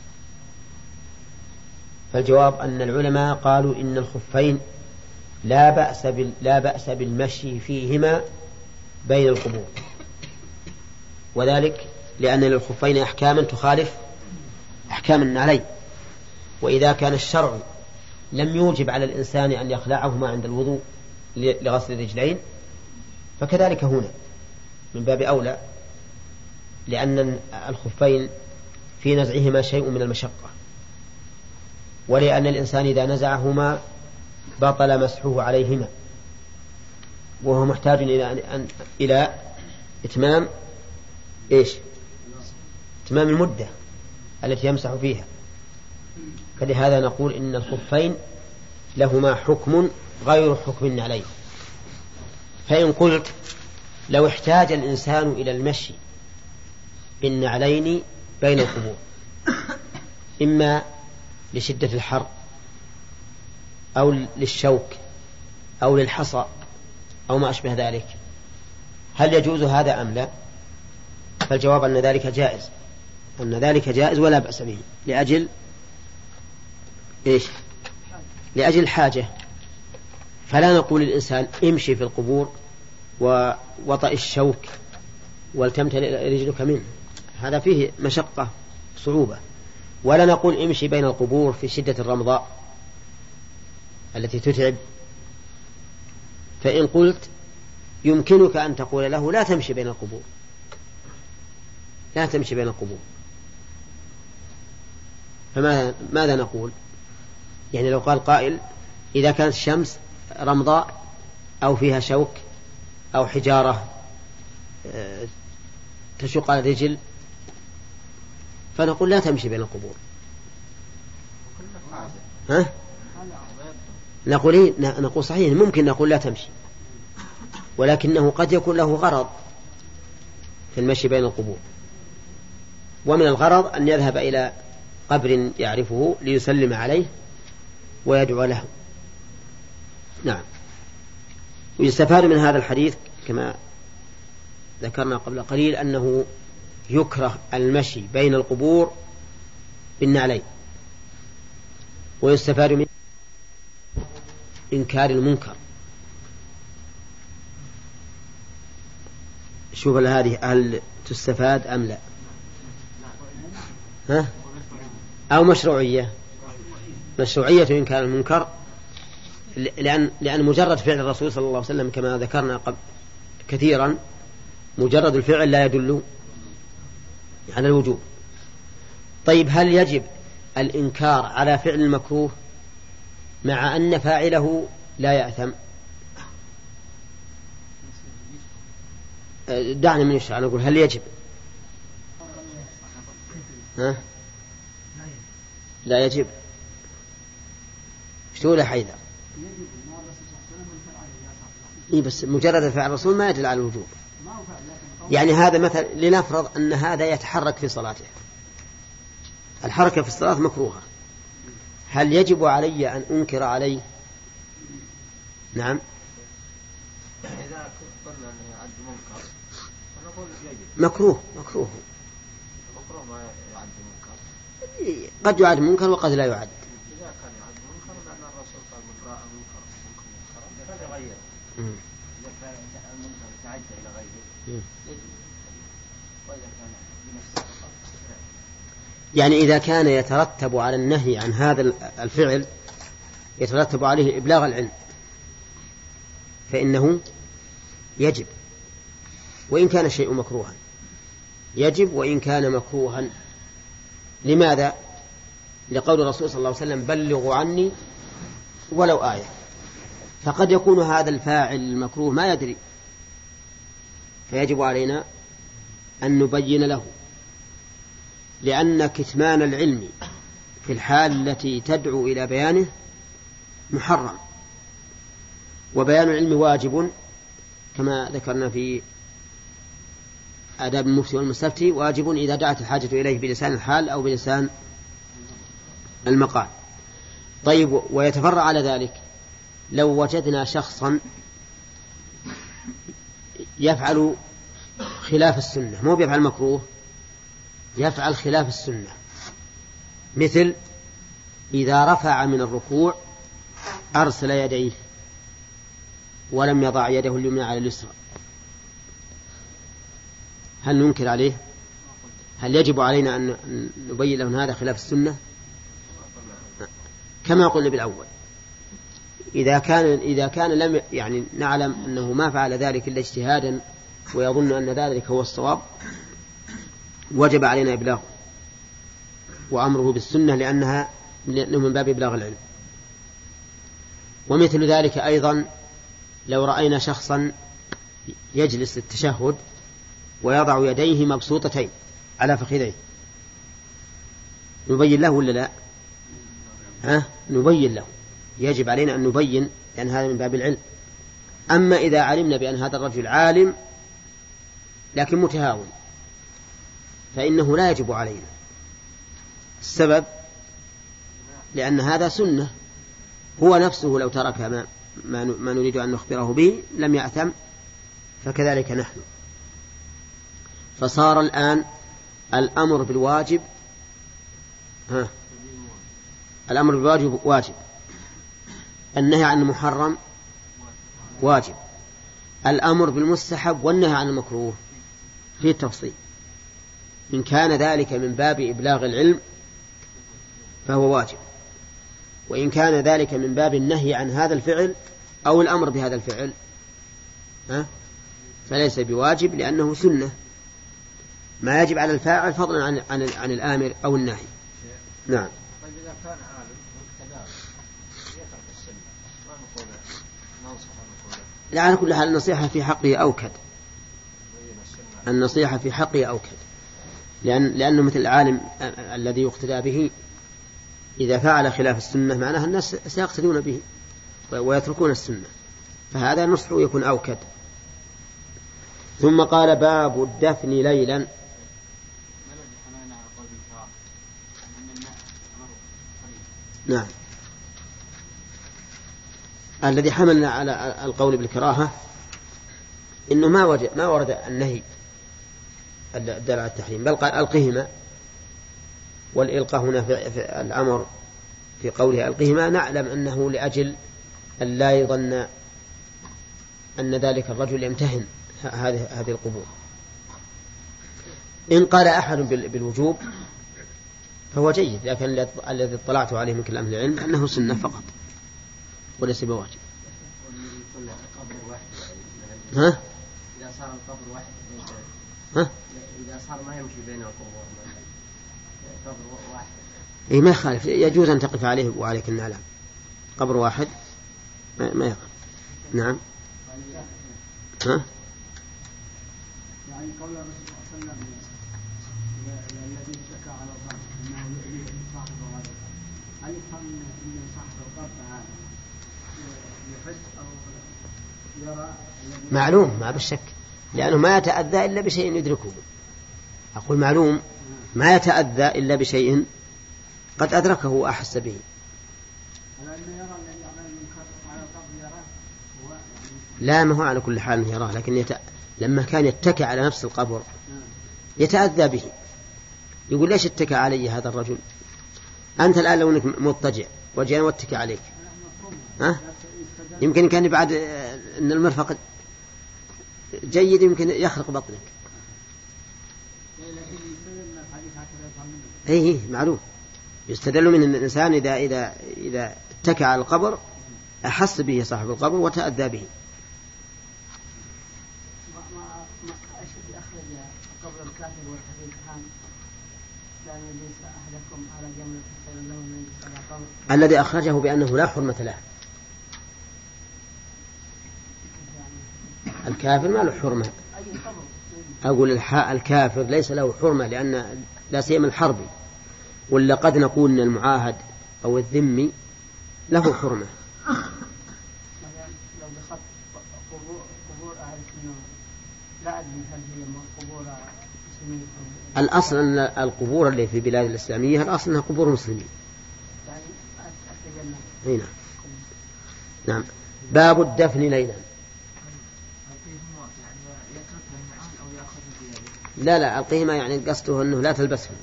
فالجواب أن العلماء قالوا إن الخفين لا بأس بالمشي فيهما بين القبور، وذلك لأن للخفين أحكاما تخالف أحكام النعلين. وإذا كان الشرع لم يوجب على الإنسان أن يخلعهما عند الوضوء لغسل الرجلين، فكذلك هنا من باب أولى، لأن الخفين في نزعهما شيء من المشقة، ولأن الإنسان إذا نزعهما بطل مسحه عليهما، وهو محتاج إلى إتمام إتمام المدة التي يمسح فيها. فلهذا نقول إن الخفين لهما حكم غير حكم النعلين. فإن قلت لو احتاج الإنسان إلى المشي بالنعلين بين القبور، إما لشدة الحر أو للشوك أو للحصى أو ما أشبه ذلك، هل يجوز هذا أم لا؟ فالجواب أن ذلك جائز ولا بأس به، لأجل الحاجة. فلا نقول للإنسان امشي في القبور ووطئ الشوك ولتمتلئ رجلك منه، هذا فيه مشقة صعوبة. ولا نقول امشي بين القبور في شدة الرمضاء التي تتعب. فإن قلت يمكنك أن تقول له لا تمشي بين القبور، فماذا نقول؟ يعني لو قال قائل إذا كانت الشمس رمضاء أو فيها شوك أو حجارة تشق على الرجل، فنقول لا تمشي بين القبور. نقول صحيح ممكن نقول لا تمشي، ولكنه قد يكون له غرض في المشي بين القبور، ومن الغرض أن يذهب إلى قبر يعرفه ليسلم عليه ويدعو له. نعم. ويستفاد من هذا الحديث كما ذكرنا قبل قليل أنه يكره المشي بين القبور بالنعلين. ويستفاد من إنكار المنكر. شوف هذه هل تستفاد أم لا؟ أو مشروعية إنكار المنكر، لأن مجرد فعل الرسول صلى الله عليه وسلم كما ذكرنا كثيرا، مجرد الفعل لا يدل على الوجوب. طيب هل يجب الإنكار على فعل المكروه مع أن فاعله لا يأثم؟ دعنا من الشرع نقول هل يجب؟ لا يجب. شو حيدر؟ إيه بس مجرد فعل الرسول ما يدل على الوجوب. يعني هذا مثل، لنفرض أن هذا يتحرك في صلاته، الحركة في الصلاة مكروهة، هل يجب علي أن أنكر عليه؟ نعم. إذا قلنا أنه يعد منكر فنقول يجب. مكروه مكروه ما يعد منكر. قد يعد منكر وقد لا يعد. إذا كان يعد منكر لأن الرسول قال من رأى منكر فليغيره. إذا كان المنكر تعدى إلى غيره يجب. وإذا كان بنفسه فقط. يعني إذا كان يترتب على النهي عن هذا الفعل يترتب عليه إبلاغ العلم فإنه يجب، وإن كان الشيء مكروها يجب وإن كان مكروها. لماذا؟ لقول الرسول صلى الله عليه وسلم بلغوا عني ولو آية. فقد يكون هذا الفاعل المكروه ما يدري، فيجب علينا أن نبين له، لأن كتمان العلم في الحال التي تدعو إلى بيانه محرم، وبيان العلم واجب كما ذكرنا في آداب المفتي والمستفتي، واجب إذا دعت الحاجة إليه بلسان الحال أو بلسان المقال. طيب، ويتفرع على ذلك لو وجدنا شخصا يفعل خلاف السنة، مو بيفعل مكروه، يفعل خلاف السنة، مثل إذا رفع من الركوع أرسل يديه ولم يضع يده اليمنى على اليسرى، هل ننكر عليه؟ هل يجب علينا أن نبين له هذا خلاف السنة؟ كما قلنا بالأول، إذا كان لم يعني نعلم أنه ما فعل ذلك إلا اجتهادا ويظن أن ذلك هو الصواب، وجب علينا إبلاغه وأمره بالسنة لأنه من باب إبلاغ العلم. ومثل ذلك أيضا لو رأينا شخصا يجلس التشهد ويضع يديه مبسوطتين على فخذيه، نبين له ولا لا؟ نبين له، يجب علينا أن نبين، لأن هذا من باب العلم. أما إذا علمنا بأن هذا الرجل عالم لكن متهاون فإنه لا يجب علينا. السبب لأن هذا سنة، هو نفسه لو ترك ما نريد أن نخبره به لم يأثم، فكذلك نحن. فصار الآن الأمر بالواجب الأمر بالواجب واجب، النهي عن المحرم واجب، الأمر بالمستحب والنهي عن المكروه في التفصيل. إن كان ذلك من باب إبلاغ العلم فهو واجب، وإن كان ذلك من باب النهي عن هذا الفعل أو الأمر بهذا الفعل فليس بواجب، لأنه سنة ما يجب على الفاعل فضلا عن الآمر أو الناهي. نعم. طيب إذا كان عالم واقتدار يترك السنة ما نقول ننصح لا، على كل حال النصيحة في حقه أوكد، النصيحة في حقه أوكد، لأنه مثل العالم الذي يقتدى به إذا فعل خلاف السنة معناها الناس سيقتدون به ويتركون السنة، فهذا نصحه يكون أوكد. ثم قال باب الدفن ليلا. نعم، الذي حملنا على القول بالكراهة إنه ما ورد النهي الدل على التحريم، بل قال ألقهما، والإلقاء هنا في الأمر في قوله ألقهما نعلم أنه لأجل أن لا يظن أن ذلك الرجل يمتهن هذه القبور. إن قال أحد بالوجوب فهو جيد، لكن الذي اطلعت عليه من كلام العلم أنه سنة فقط وليس بواجب. إذا صار القبر واحد إذا صار ما يمشي بين القبور قبر واحد ما يخالف، يجوز أن تقف عليه وعليك النعلم، قبر واحد ما يقف. نعم. يعني قول الرسول صلى الله عليه وسلم الذي اشتكى على ظهره انه يؤذي صاحبه هذا هل يفهم أن صاحب القبر هذا يحس أو يرى؟ معلوم ما بالشك، لأنه ما يتأذى إلا بشيء يدركه. أقول معلوم ما يتأذى إلا بشيء قد أدركه وأحس به. لا، ما هو على كل حال يراه، لكن لما كان يتكى على نفس القبر يتأذى به. يقول ليش اتكى علي هذا الرجل؟ أنت الآن لو أنك مضطجع وجاء واتكى عليك، يمكن كان بعد أن المرفق جيد يمكن يخرق بطنك. ايه معلوم. يستدل من أن الإنسان إذا اتكى على القبر أحس به صاحب القبر وتأذى به. الذي أخرجه بأنه لا حرمة له. الكافر ما له حرمة. أقول الكافر ليس له حرمة، لأن لا سيما الحربي، ولا قد نقول أن المعاهد أو الذمي له حرمة. لو دخلت قبور أهل السنة لا أدري هل هي قبور مسلمين. الأصل أن القبور اللي في بلاد الإسلامية الأصل أنها قبور مسلمين. يعني هنا. نعم. باب الدفن ليلا. لا ألقيهما يعني قصده أنه لا تلبسهم.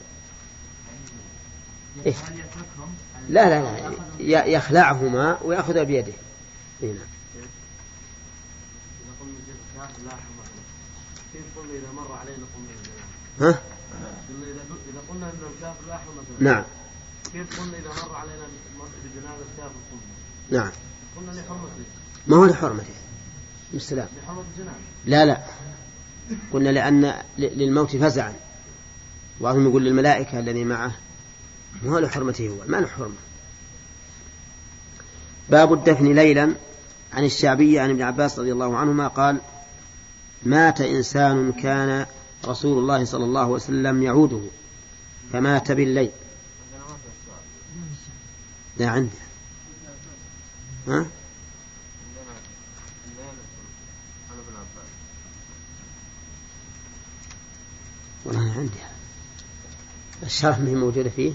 إيه؟ لا يخلعهما ويأخذ بيده. هنا. إذا مر علينا ها؟ إذا قلنا أن الكافر لا حرمة له. نعم. كيف قلنا إذا مر علينا بجنازة الكافر قلنا؟ نعم. قلنا لحرمته. ما هو لحرمته؟ بالسلام. لحرمة الجنازة. لا قلنا لأن للموت فزعا، وهم يقول للملائكة الذي معه ما هو لحرمته، هو ما له حرمة. باب الدفن ليلا. عن الشعبي عن ابن عباس رضي الله عنهما قال: مات إنسان كان رسول الله صلى الله عليه وسلم يعوده فمات بالليل. لا عنده. ها؟ والله عندها الشرح ما هي موجودة فيه،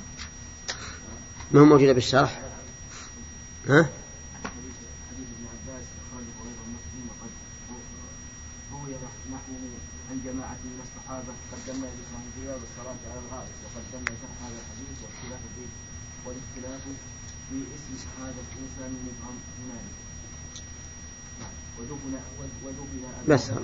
ما هو موجودة بالشرح. ها؟ عن جماعة من الصحابة قدمنا لهم زيادة الصلاة على الغائب، وقدمنا شرح هذا الحديث والاختلاف في اسم هذا الإنسان مبهم هنالك. ودفن بس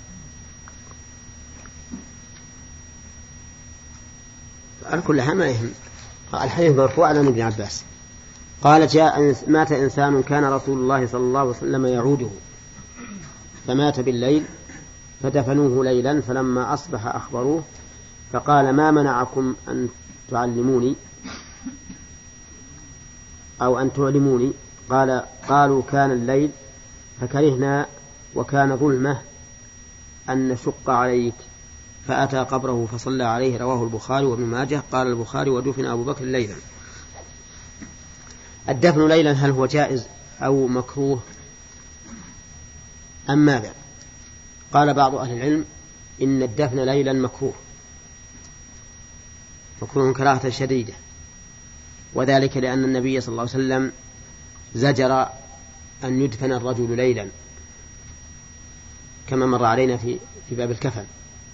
على كل حال ما يهم. الحديث مرفوع عن ابن عباس قال: مات إنسان كان رسول الله صلى الله عليه وسلم يعوده فمات بالليل فدفنوه ليلا، فلما أصبح أخبروه فقال: ما منعكم أن تعلموني أو أن تعلموني؟ قالوا: كان الليل فكرهنا وكان ظلمة أن نشق عليك، فأتى قبره فصلى عليه. رواه البخاري وابن ماجه. قال البخاري: ودفن أبو بكر ليلا. الدفن ليلا هل هو جائز أو مكروه أم ماذا؟ قال بعض أهل العلم إن الدفن ليلا مكروه كراهة شديدة، وذلك لأن النبي صلى الله عليه وسلم زجر أن يدفن الرجل ليلا كما مر علينا في باب الكفن.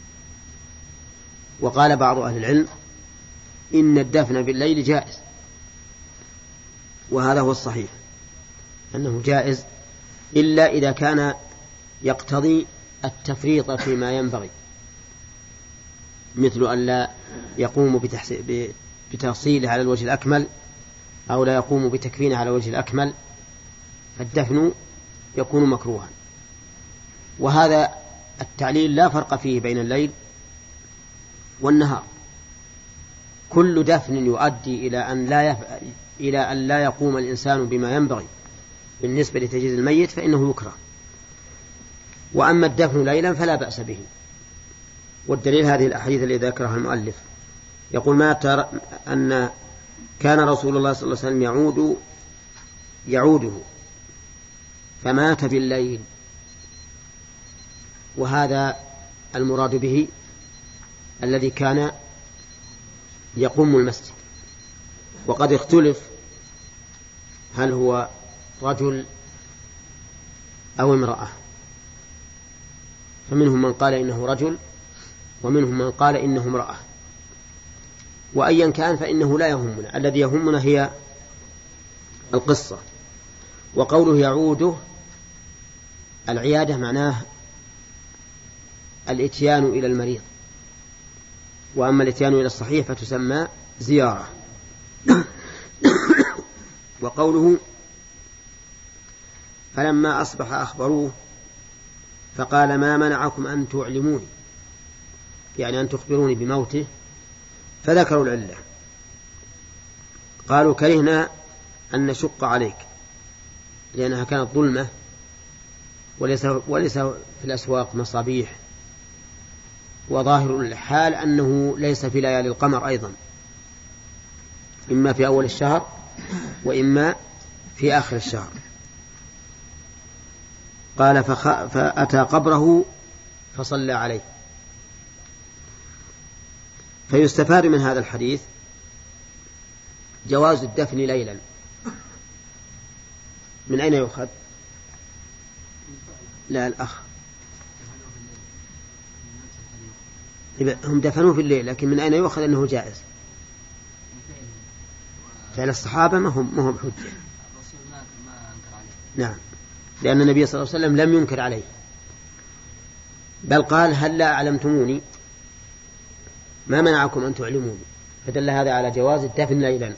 وقال بعض أهل العلم إن الدفن بالليل جائز، وهذا هو الصحيح أنه جائز، إلا إذا كان يقتضي التفريط فيما ينبغي، مثل أن لا يقوم بتفصيله على الوجه الأكمل أو لا يقوم بتكفينه على الوجه الأكمل، فالدفن يكون مكروها. وهذا التعليل لا فرق فيه بين الليل والنهار. كل دفن يؤدي إلى أن لا يقوم الإنسان بما ينبغي بالنسبة لتجهيز الميت فإنه يكره. وأما الدفن ليلا فلا بأس به. والدليل هذه الأحاديث التي ذكرها المؤلف، يقول: ما ترى أن كان رسول الله صلى الله عليه وسلم يعوده فمات بالليل. وهذا المراد به الذي كان يقوم المسجد. وقد اختلف هل هو رجل أو امرأة، فمنهم من قال إنه رجل ومنهم من قال إنه امرأة. وأيا كان فإنه لا يهمنا، الذي يهمنا هي القصة. وقوله يعوده، العيادة معناه الإتيان إلى المريض، وأما الإتيان إلى الصحيح فتسمى زيارة. وقوله فلما أصبح أخبروه فقال ما منعكم أن تعلموني، يعني أن تخبروني بموته، فذكروا العلة. قالوا كرهنا أن نشق عليك لأنها كانت ظلمة وليس في الأسواق مصابيح، وظاهر الحال أنه ليس في ليالي القمر أيضا، إما في أول الشهر وإما في آخر الشهر. قال فأتى قبره فصلى عليه. فيستفاد من هذا الحديث جواز الدفن ليلا. من أين يؤخذ؟ لا الأخ هم دفنوه في الليل، لكن من أين يؤخذ أنه جائز؟ فعل الصحابة ما هم حجة. نعم، لأن النبي صلى الله عليه وسلم لم ينكر عليه، بل قال هل لا أعلمتموني ما منعكم أن تعلموني، فدل هذا على جواز الدفن ليلا.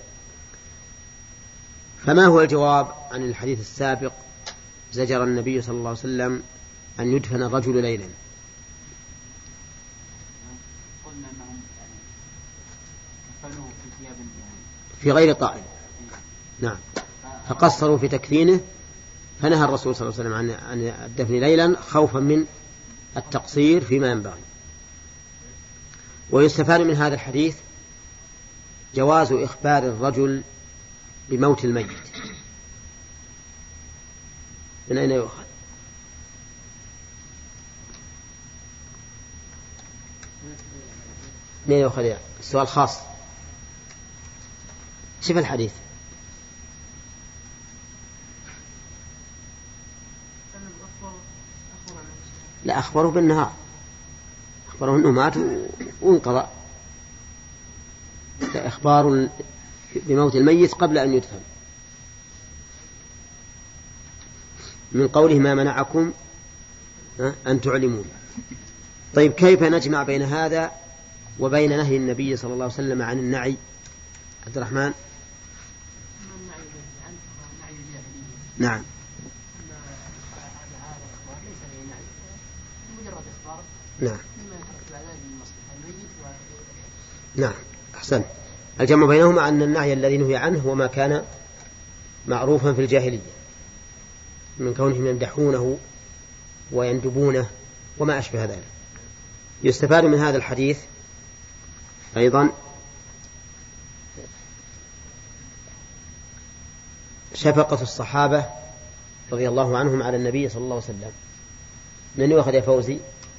فما هو الجواب عن الحديث السابق؟ زجر النبي صلى الله عليه وسلم أن يدفن الرجل ليلا. قلنا أنهم كفنوه في ثياب في غير طائل. نعم، فقصروا في تكفينه، فنهى الرسول صلى الله عليه وسلم عن الدفن ليلا خوفا من التقصير فيما ينبغي. ويستفاد من هذا الحديث جواز إخبار الرجل بموت الميت. من أين يؤخذ؟ من أين يؤخذ؟ السؤال خاص. شوف الحديث. لا، أخبره بالنهار، أخبره أنه مات وانقضى. إخبار بموت الميت قبل أن يدفن، من قوله ما منعكم أن تعلمون. طيب، كيف نجمع بين هذا وبين نهي النبي صلى الله عليه وسلم عن النعي؟ عبد الرحمن. نعم. نعم. نعم، أحسن. الجمع بينهما أن النعي الذي نهي عنه هو ما كان معروفا في الجاهلية من كونهم يمدحونه ويندبونه وما أشبه ذلك. يستفاد من هذا الحديث أيضا شفقة الصحابة رضي الله عنهم على النبي صلى الله عليه وسلم. من يؤخذ يا فوزي؟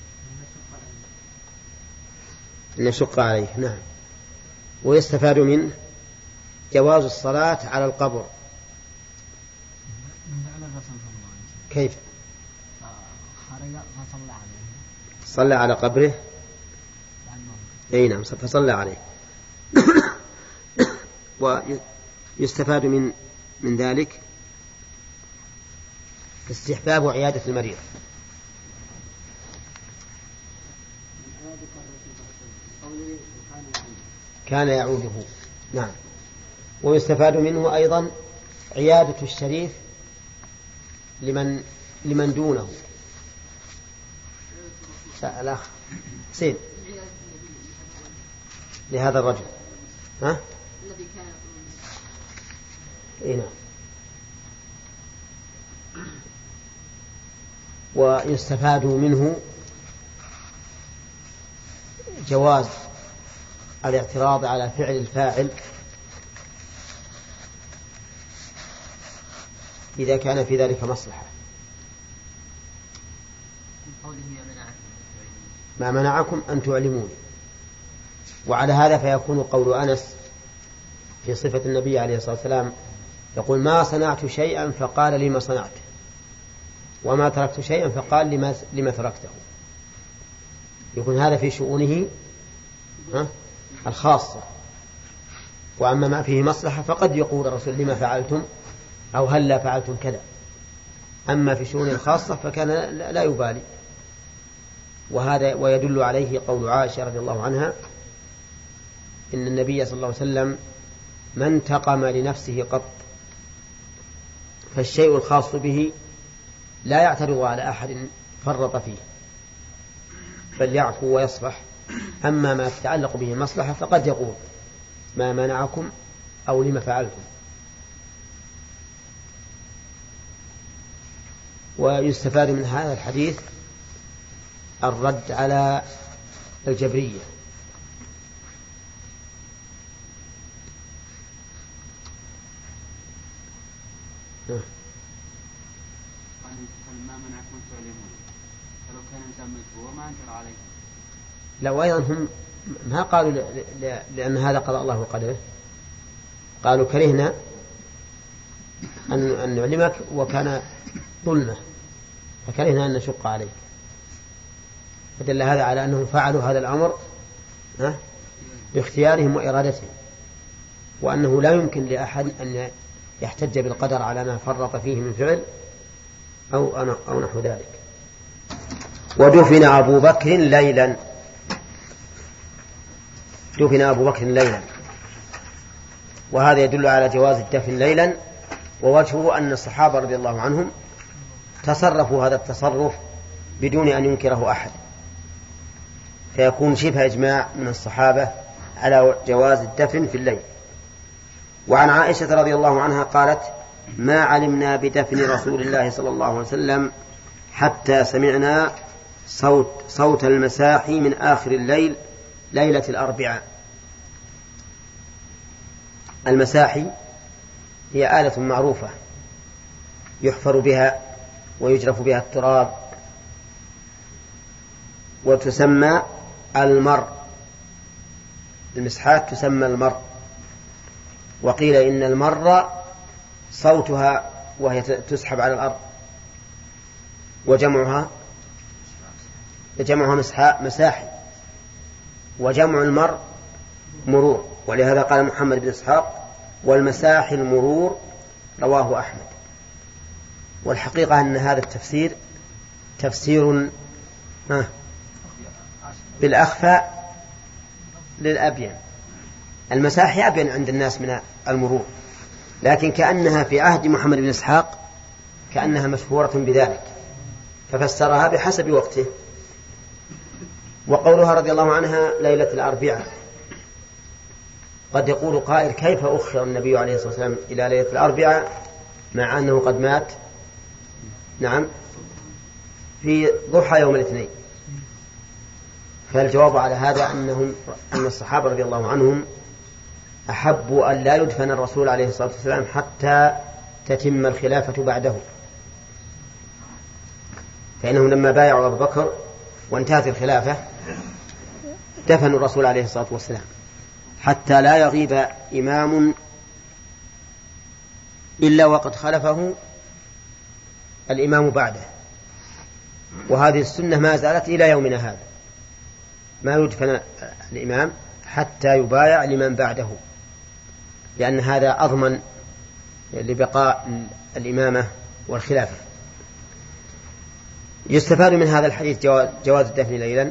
أن يشق عليه. نعم. ويستفاد منه جواز الصلاة على القبر. كيف؟ صلى على قبره. أي نعم، فصلى عليه. ويستفاد من ذلك استحباب عيادة المريض. كان يعوده. نعم. ويستفاد منه أيضا عيادة الشريف لمن دونه. الأخ سين لهذا الرجل الذي كان نعم. ويستفاد منه جواز الاعتراض على فعل الفاعل إذا كان في ذلك مصلحة. ما منعكم أن تعلموني. وعلى هذا فيكون قول أنس في صفة النبي عليه الصلاة والسلام يقول ما صنعت شيئا فقال لما صنعته، وما تركت شيئا فقال لما تركته. يكون هذا في شؤونه الخاصة. وأما ما فيه مصلحة فقد يقول الرسول لما فعلتم أو هل لا فعلتم كذا. أما في شؤون الخاصة فكان لا يبالي. وهذا ويدل عليه قول عائشة رضي الله عنها إن النبي صلى الله عليه وسلم ما انتقم لنفسه قط، فالشيء الخاص به لا يعترض على أحد فرط فيه بل يعفو ويصفح. أما ما تتعلق به المصلحة فقد يقول ما منعكم أو لما فعلتم. ويستفاد من هذا الحديث الرد على الجبرية. ما منعكم تعلمون فلو كان إنسان مجبور ما أنكر عليه. لا، وأيضا هم ما قالوا لأن هذا قضاء الله وقدره، قالوا كرهنا أن نعلمك وكان ظلمة فكرهنا أن نشق عليك. فدل هذا على أنهم فعلوا هذا الأمر باختيارهم وإرادتهم، وأنه لا يمكن لأحد أن يحتج بالقدر على ما فرط فيه من فعل أو نحو ذلك. ودفن أبو بكر ليلا. دفن أبو بكر ليلا، وهذا يدل على جواز الدفن ليلا. ووجهه أن الصحابة رضي الله عنهم تصرفوا هذا التصرف بدون أن ينكره أحد، فيكون شبه إجماع من الصحابة على جواز الدفن في الليل. وعن عائشة رضي الله عنها قالت ما علمنا بدفن رسول الله صلى الله عليه وسلم حتى سمعنا صوت المساحي من آخر الليل ليلة الأربعاء. المساحي هي آلة معروفة يحفر بها ويجرف بها التراب، وتسمى المر. المسحات تسمى المر. وقيل إن المر صوتها وهي تسحب على الأرض، وجمعها مساحي، وجمع المر مرور. ولهذا قال محمد بن إسحاق والمساحي المرور رواه أحمد. والحقيقة أن هذا التفسير تفسير بالأخفى للأبين. المساحي أبين عند الناس من المرور، لكن كأنها في عهد محمد بن إسحاق كأنها مشهورة بذلك ففسرها بحسب وقته. وقولها رضي الله عنها ليلة الأربعاء، قد يقول قائل كيف أخر النبي عليه الصلاة والسلام إلى ليلة الأربعاء مع أنه قد مات نعم في ضحى يوم الاثنين؟ فالجواب على هذا أن الصحابة رضي الله عنهم أحبوا أن لا يدفن الرسول عليه الصلاة والسلام حتى تتم الخلافة بعده، فإنهم لما بايعوا أبو بكر وانتهت الخلافة دفنوا الرسول عليه الصلاة والسلام حتى لا يغيب إمام إلا وقد خلفه الإمام بعده. وهذه السنة ما زالت إلى يومنا هذا، ما يدفن الإمام حتى يبايع لمن بعده، لأن هذا أضمن لبقاء الإمامة والخلافة. يستفاد من هذا الحديث جواز الدفن ليلا.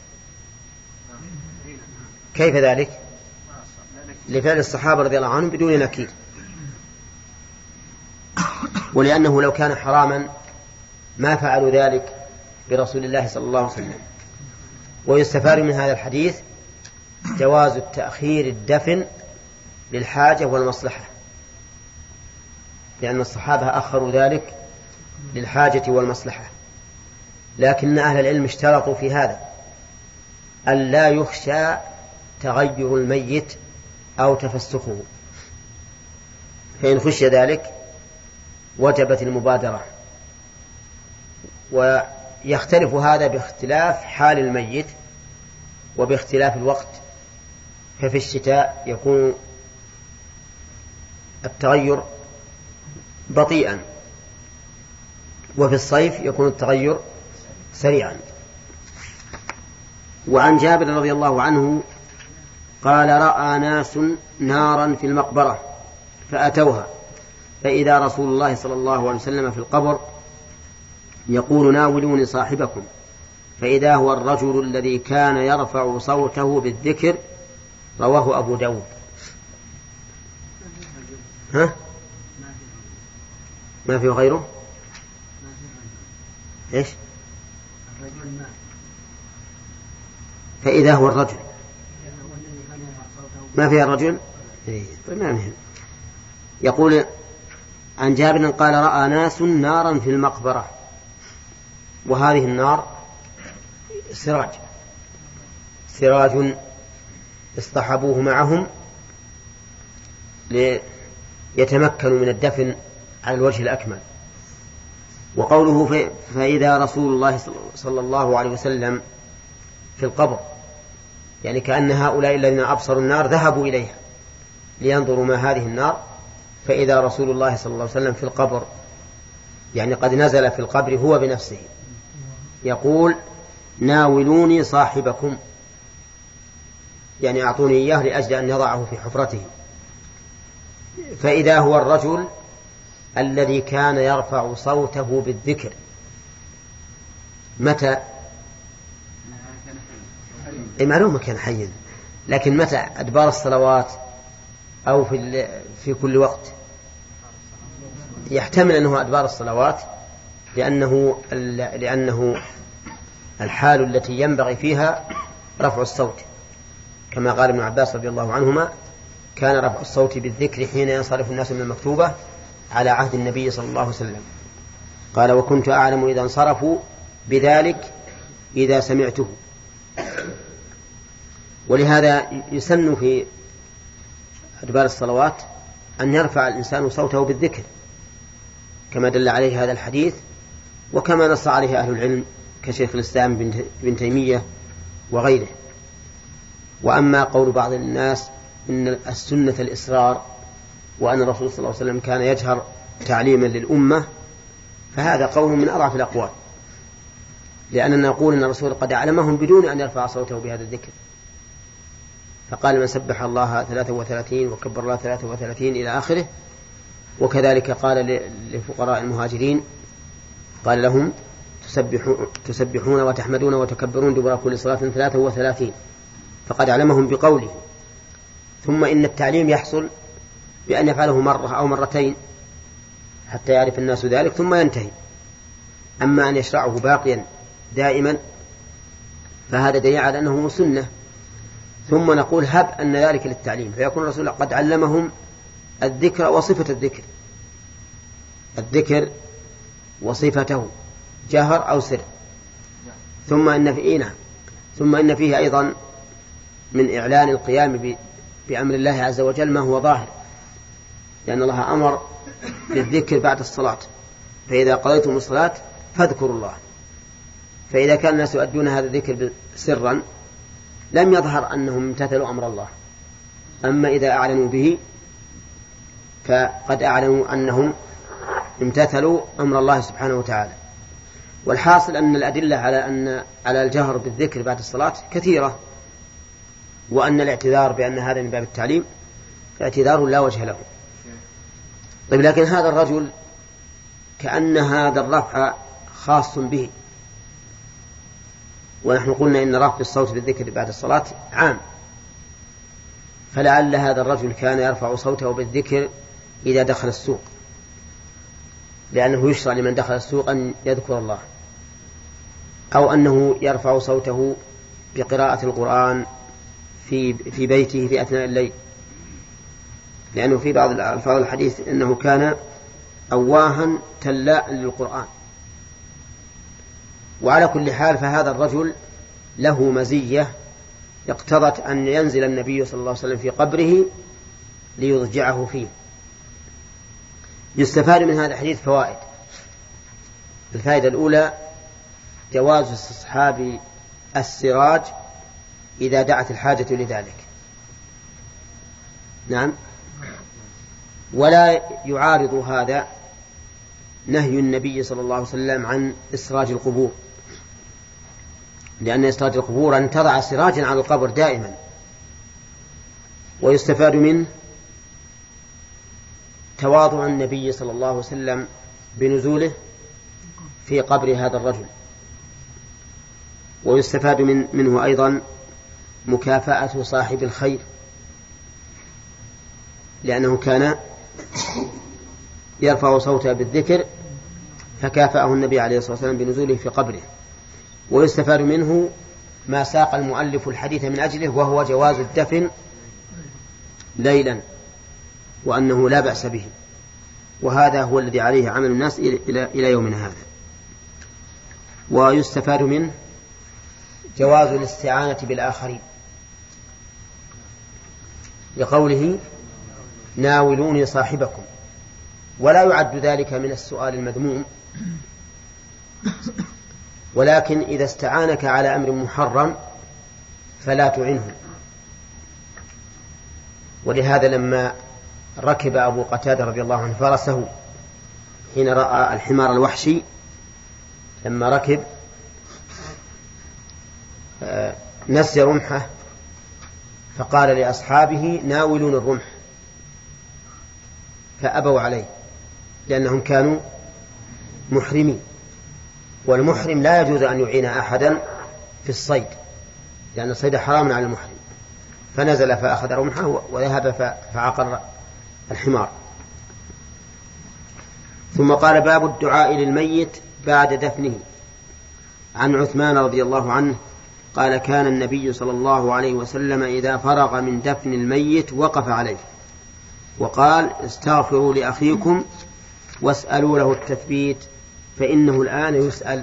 كيف ذلك؟ لفعل الصحابة رضي الله عنهم بدون نكير، ولأنه لو كان حراما ما فعلوا ذلك برسول الله صلى الله عليه وسلم. ويستفاد من هذا الحديث جواز التأخير الدفن للحاجة والمصلحة، لأن الصحابة أخروا ذلك للحاجة والمصلحة. لكن أهل العلم اشترطوا في هذا ألا يخشى تغير الميت أو تفسخه، فإن خشي ذلك وجبت المبادرة. ويختلف هذا باختلاف حال الميت وباختلاف الوقت، ففي الشتاء يكون التغير بطيئا، وفي الصيف يكون التغير سريعا. وعن جابر رضي الله عنه قال: رأى ناس نارا في المقبرة فأتوها، فإذا رسول الله صلى الله عليه وسلم في القبر يقول: ناولوني صاحبكم، فإذا هو الرجل الذي كان يرفع صوته بالذكر. رواه أبو داود. ها؟ ما في غيره؟ إيش؟ فإذا هو الرجل ما فيها الرجل. يقول عن جابر قال: رأى ناس نارا في المقبرة. وهذه النار سراج اصطحبوه معهم ليتمكنوا من الدفن على الوجه الأكمل. وقوله فإذا رسول الله صلى الله عليه وسلم في القبر، يعني كأن هؤلاء الذين أبصروا النار ذهبوا إليها لينظروا ما هذه النار. فإذا رسول الله صلى الله عليه وسلم في القبر، يعني قد نزل في القبر هو بنفسه، يقول: ناولوني صاحبكم، يعني أعطوني إياه لأجل أن يضعه في حفرته. فإذا هو الرجل الذي كان يرفع صوته بالذكر. متى؟ معلومة كان حيا، لكن متى؟ أدبار الصلوات أو في كل وقت؟ يحتمل أنه أدبار الصلوات، لأنه الحال التي ينبغي فيها رفع الصوت، كما قال ابن عباس رضي الله عنهما: كان رفع الصوت بالذكر حين ينصرف الناس من المكتوبة على عهد النبي صلى الله عليه وسلم. قال: وكنت أعلم إذا انصرفوا بذلك إذا سمعته. ولهذا يسن في أدبار الصلوات أن يرفع الإنسان صوته بالذكر، كما دل عليه هذا الحديث، وكما نص عليه أهل العلم كشيخ الإسلام بن تيمية وغيره. وأما قول بعض الناس إن السنة الإصرار وأن الرسول صلى الله عليه وسلم كان يجهر تعليما للأمة، فهذا قول من أضعف الأقوال، لأننا نقول أن الرسول قد أعلمهم بدون أن يرفع صوته بهذا الذكر، فقال: من سبح الله 33 وكبر الله 33 إلى آخره. وكذلك قال لفقراء المهاجرين، قال لهم: تسبحون وتحمدون وتكبرون دبر كل صلاة 33، فقد علمهم بقوله. ثم إن التعليم يحصل بأن يفعله مرة أو مرتين حتى يعرف الناس ذلك ثم ينتهي. أما أن يشرعه باقيا دائما فهذا دليل على أنه سنة. ثم نقول: هب أن ذلك للتعليم، فيكون الرسول قد علمهم الذكر وصفة الذكر وصفته جهر أو سر. ثم إن فيه أيضا من إعلان القيام بأمر الله عز وجل ما هو ظاهر، لأن الله أمر بالذكر بعد الصلاة: فإذا قضيتم الصلاة فاذكروا الله. فإذا كان الناس يؤدون هذا الذكر سرا لم يظهر أنهم امتثلوا أمر الله. أما إذا أعلنوا به فقد أعلنوا أنهم امتثلوا أمر الله سبحانه وتعالى. والحاصل أن الأدلة على الجهر بالذكر بعد الصلاة كثيرة، وأن الاعتذار بأن هذا من باب التعليم اعتذار لا وجه له. طيب، لكن هذا الرجل كأن هذا الرفع خاص به، ونحن قلنا إن رفع الصوت بالذكر بعد الصلاة عام، فلعل هذا الرجل كان يرفع صوته بالذكر إذا دخل السوق، لأنه يشرع لمن دخل السوق أن يذكر الله، أو أنه يرفع صوته بقراءة القرآن في بيته في أثناء الليل، لأنه في بعض الألفاظ الحديث أنه كان أواها تلاء للقرآن. وعلى كل حال فهذا الرجل له مزية اقتضت أن ينزل النبي صلى الله عليه وسلم في قبره ليضجعه فيه، يستفاد من هذا الحديث فوائد. الفائدة الأولى جواز استصحاب السراج إذا دعت الحاجة لذلك. نعم. ولا يعارض هذا نهي النبي صلى الله عليه وسلم عن إسراج القبور، لأن إسراج القبور أن تضع سراجا على القبر دائما. ويستفاد منه تواضع النبي صلى الله عليه وسلم بنزوله في قبر هذا الرجل. ويستفاد منه أيضا مكافأة صاحب الخير، لأنه كان يرفع صوته بالذكر فكافأه النبي عليه الصلاة والسلام بنزوله في قبره. ويستفاد منه ما ساق المؤلف الحديث من أجله، وهو جواز الدفن ليلا، وأنه لا بأس به، وهذا هو الذي عليه عمل الناس إلى يومنا هذا. ويستفاد منه جواز الاستعانة بالآخرين، لقوله ناولوني صاحبكم، ولا يعد ذلك من السؤال المذموم، ولكن إذا استعانك على أمر محرم فلا تعنه. ولهذا لما ركب أبو قتادة رضي الله عنه فرسه حين رأى الحمار الوحشي، لما ركب نسي رمحه فقال لأصحابه ناولون الرمح، فأبوا عليه لأنهم كانوا محرمين، والمحرم لا يجوز أن يعين أحدا في الصيد، لأن الصيد حرام على المحرم. فنزل فأخذ رمحه وذهب فعقر الحمار. ثم قال باب الدعاء للميت بعد دفنه. عن عثمان رضي الله عنه قال كان النبي صلى الله عليه وسلم إذا فرغ من دفن الميت وقف عليه وقال استغفروا لأخيكم واسألوا له التثبيت فإنه الآن يسأل.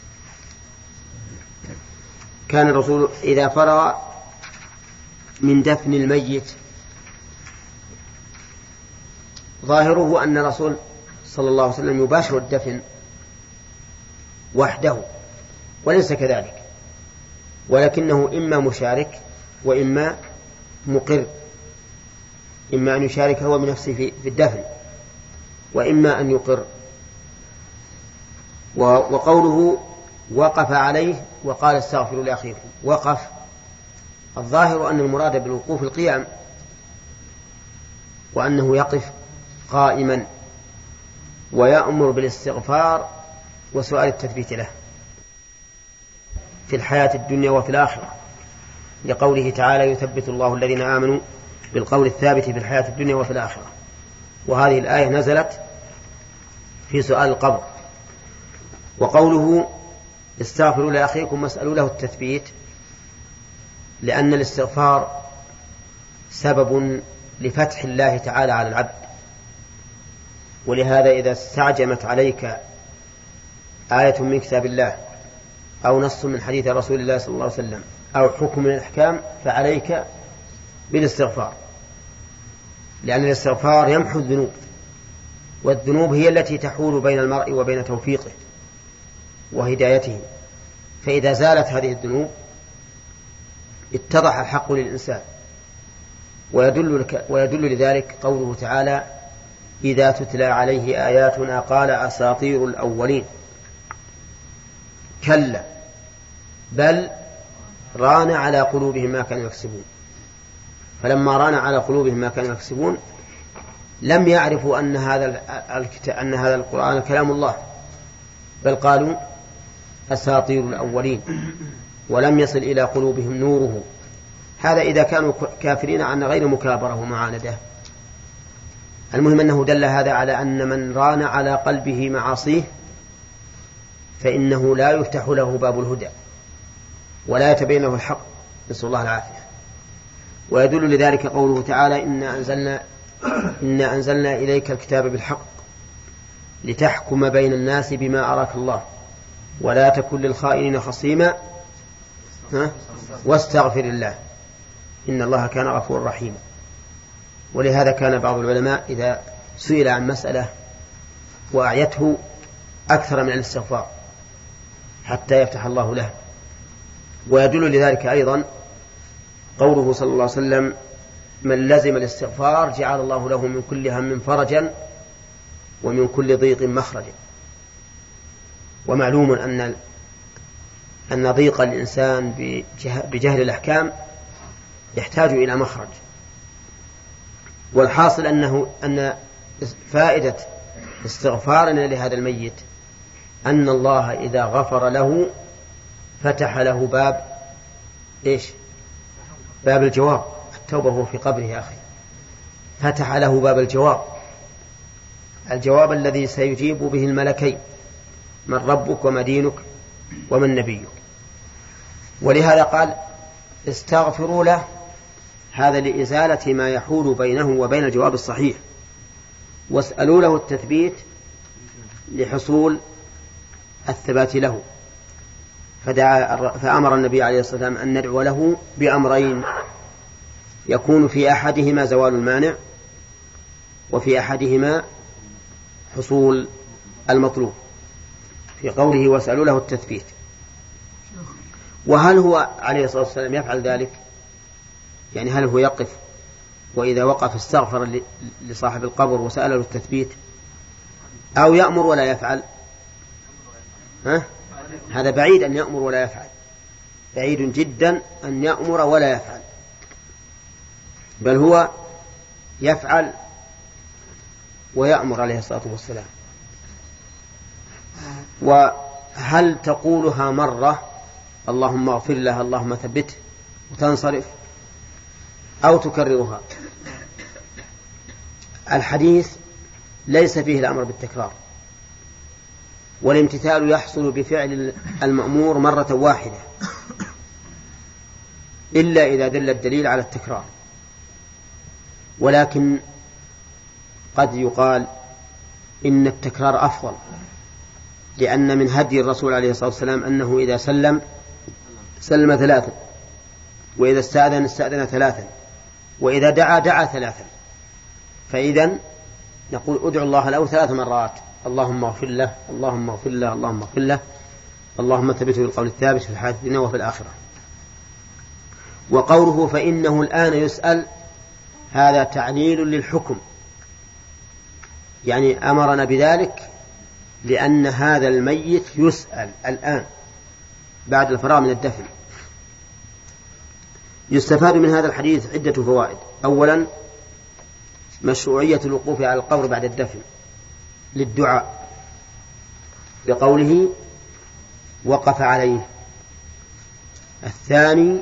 كان الرسول إذا فرغ من دفن الميت، ظاهره أن الرسول صلى الله عليه وسلم يباشر الدفن وحده، وليس كذلك، ولكنه إما مشارك وإما مقر، إما أن يشارك هو بنفسه في الدفن وإما أن يقر. وقوله وقف عليه وقال استغفروا لأخيكم، وقف، الظاهر أن المراد بالوقوف القيام، وأنه يقف قائما ويأمر بالاستغفار وسؤال التثبيت له في الحياة الدنيا وفي الآخرة، لقوله تعالى يثبت الله الذين آمنوا بالقول الثابت في الحياة الدنيا وفي الآخرة. وهذه الآية نزلت في سؤال القبر. وقوله استغفروا لأخيكم واسألوا له التثبيت، لأن الاستغفار سبب لفتح الله تعالى على العبد. ولهذا إذا استعجمت عليك آية من كتاب الله أو نص من حديث رسول الله صلى الله عليه وسلم أو حكم من الأحكام فعليك بالاستغفار، لأن الاستغفار يمحو الذنوب، والذنوب هي التي تحول بين المرء وبين توفيقه وهدايته. فإذا زالت هذه الذنوب اتضح الحق للإنسان. ويدل لذلك قوله تعالى إذا تتلى عليه آياتنا قال أساطير الأولين، كلا بل ران على قلوبهم ما كانوا يكسبون. فلما ران على قلوبهم ما كانوا يكسبون لم يعرفوا أن هذا القرآن كلام الله، بل قالوا أساطير الأولين، ولم يصل إلى قلوبهم نوره. هذا إذا كانوا كافرين عن غير مكابرة ومعاندة. المهم أنه دل هذا على أن من ران على قلبه معاصيه فإنه لا يفتح له باب الهدى ولا يتبين له الحق، نسأل الله العافية. ويدل لذلك قوله تعالى إنا أنزلنا إليك الكتاب بالحق لتحكم بين الناس بما أراك الله ولا تكن للخائنين خصيما واستغفر الله إن الله كان غفورا رحيما. ولهذا كان بعض العلماء إذا سئل عن مسألة وأعيته أكثر من الاستغفار حتى يفتح الله له. ويدل لذلك أيضا قوله صلى الله عليه وسلم: من لزم الاستغفار جعل الله له من كل هم فرجا ومن كل ضيق مخرجا. ومعلوم أن ضيق الإنسان بجهل الأحكام يحتاج إلى مخرج. والحاصل أن فائدة استغفارنا لهذا الميت أن الله إذا غفر له فتح له باب الجواب. التوبة هو في قبره يا أخي. فتح له باب الجواب الذي سيجيب به الملكين: من ربك وما دينك ومن نبيك. ولهذا قال: استغفروا له، هذا لإزالة ما يحول بينه وبين الجواب الصحيح، واسألوا له التثبيت لحصول الثبات له. فأمر النبي عليه الصلاة والسلام أن ندعو له بأمرين: يكون في أحدهما زوال المانع، وفي أحدهما حصول المطلوب، في قوله واسألوا له التثبيت. وهل هو عليه الصلاة والسلام يفعل ذلك؟ يعني هل هو يقف وإذا وقف استغفر لصاحب القبر وسأل له التثبيت، أو يأمر ولا يفعل؟ هذا بعيد أن يأمر ولا يفعل، بعيد جدا أن يأمر ولا يفعل، بل هو يفعل ويأمر عليه الصلاة والسلام. وهل تقولها مرة اللهم اغفر له اللهم ثبته وتنصرف، أو تكررها؟ الحديث ليس فيه الأمر بالتكرار، والامتثال يحصل بفعل المأمور مرة واحدة إلا إذا دل الدليل على التكرار. ولكن قد يقال إن التكرار أفضل، لأن من هدي الرسول عليه الصلاة والسلام أنه إذا سلم 3، وإذا استأذن 3، وإذا دعا 3. فإذن نقول ادعو الله له 3 مرات: اللهم اغفر له اللهم اغفر له اللهم اغفر له اللهم ثبته بالقول الثابت في الحياة الدنيا وفي الآخرة. وقوله فإنه الآن يسأل، هذا تعليل للحكم، يعني أمرنا بذلك لأن هذا الميت يسأل الآن بعد الفراغ من الدفن. يستفاد من هذا الحديث عدة فوائد. أولا، مشروعية الوقوف على القبر بعد الدفن للدعاء بقوله وقف عليه. الثاني،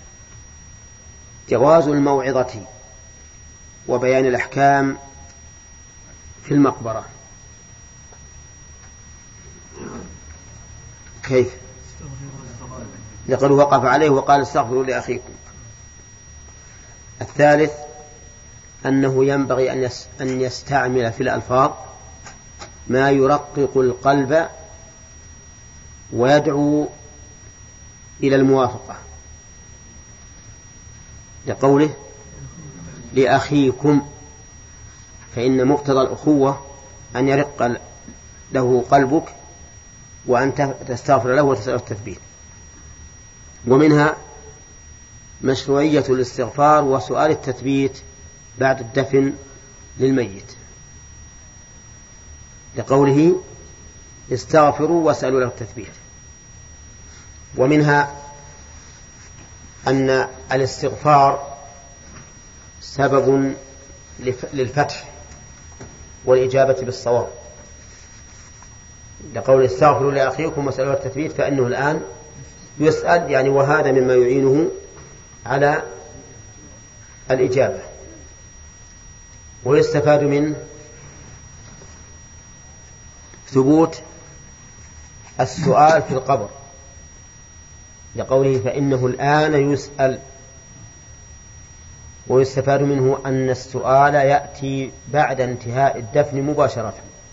جواز الموعظة وبيان الأحكام في المقبرة. كيف؟ لقد وقف عليه وقال استغفروا لأخيكم. الثالث، أنه ينبغي أن يستعمل في الألفاظ ما يرقق القلب ويدعو إلى الموافقة، لقوله لأخيكم، فإن مقتضى الأخوة أن يرق له قلبك وأن تستغفر له وتسأل التثبيت. ومنها مشروعية الاستغفار وسؤال التثبيت بعد الدفن للميت، لقوله استغفروا واسألوا له التثبيت. ومنها أن الاستغفار سبب للفتح والإجابة بالصواب، لقول استغفروا لأخيكم واسألوا له التثبيت، فإنه الآن يسأل، يعني وهذا مما يعينه على الإجابة. ويستفاد منه ثبوت السؤال في القبر، لقوله فإنه الآن يسأل. ويستفاد منه أن السؤال يأتي بعد انتهاء الدفن مباشرة.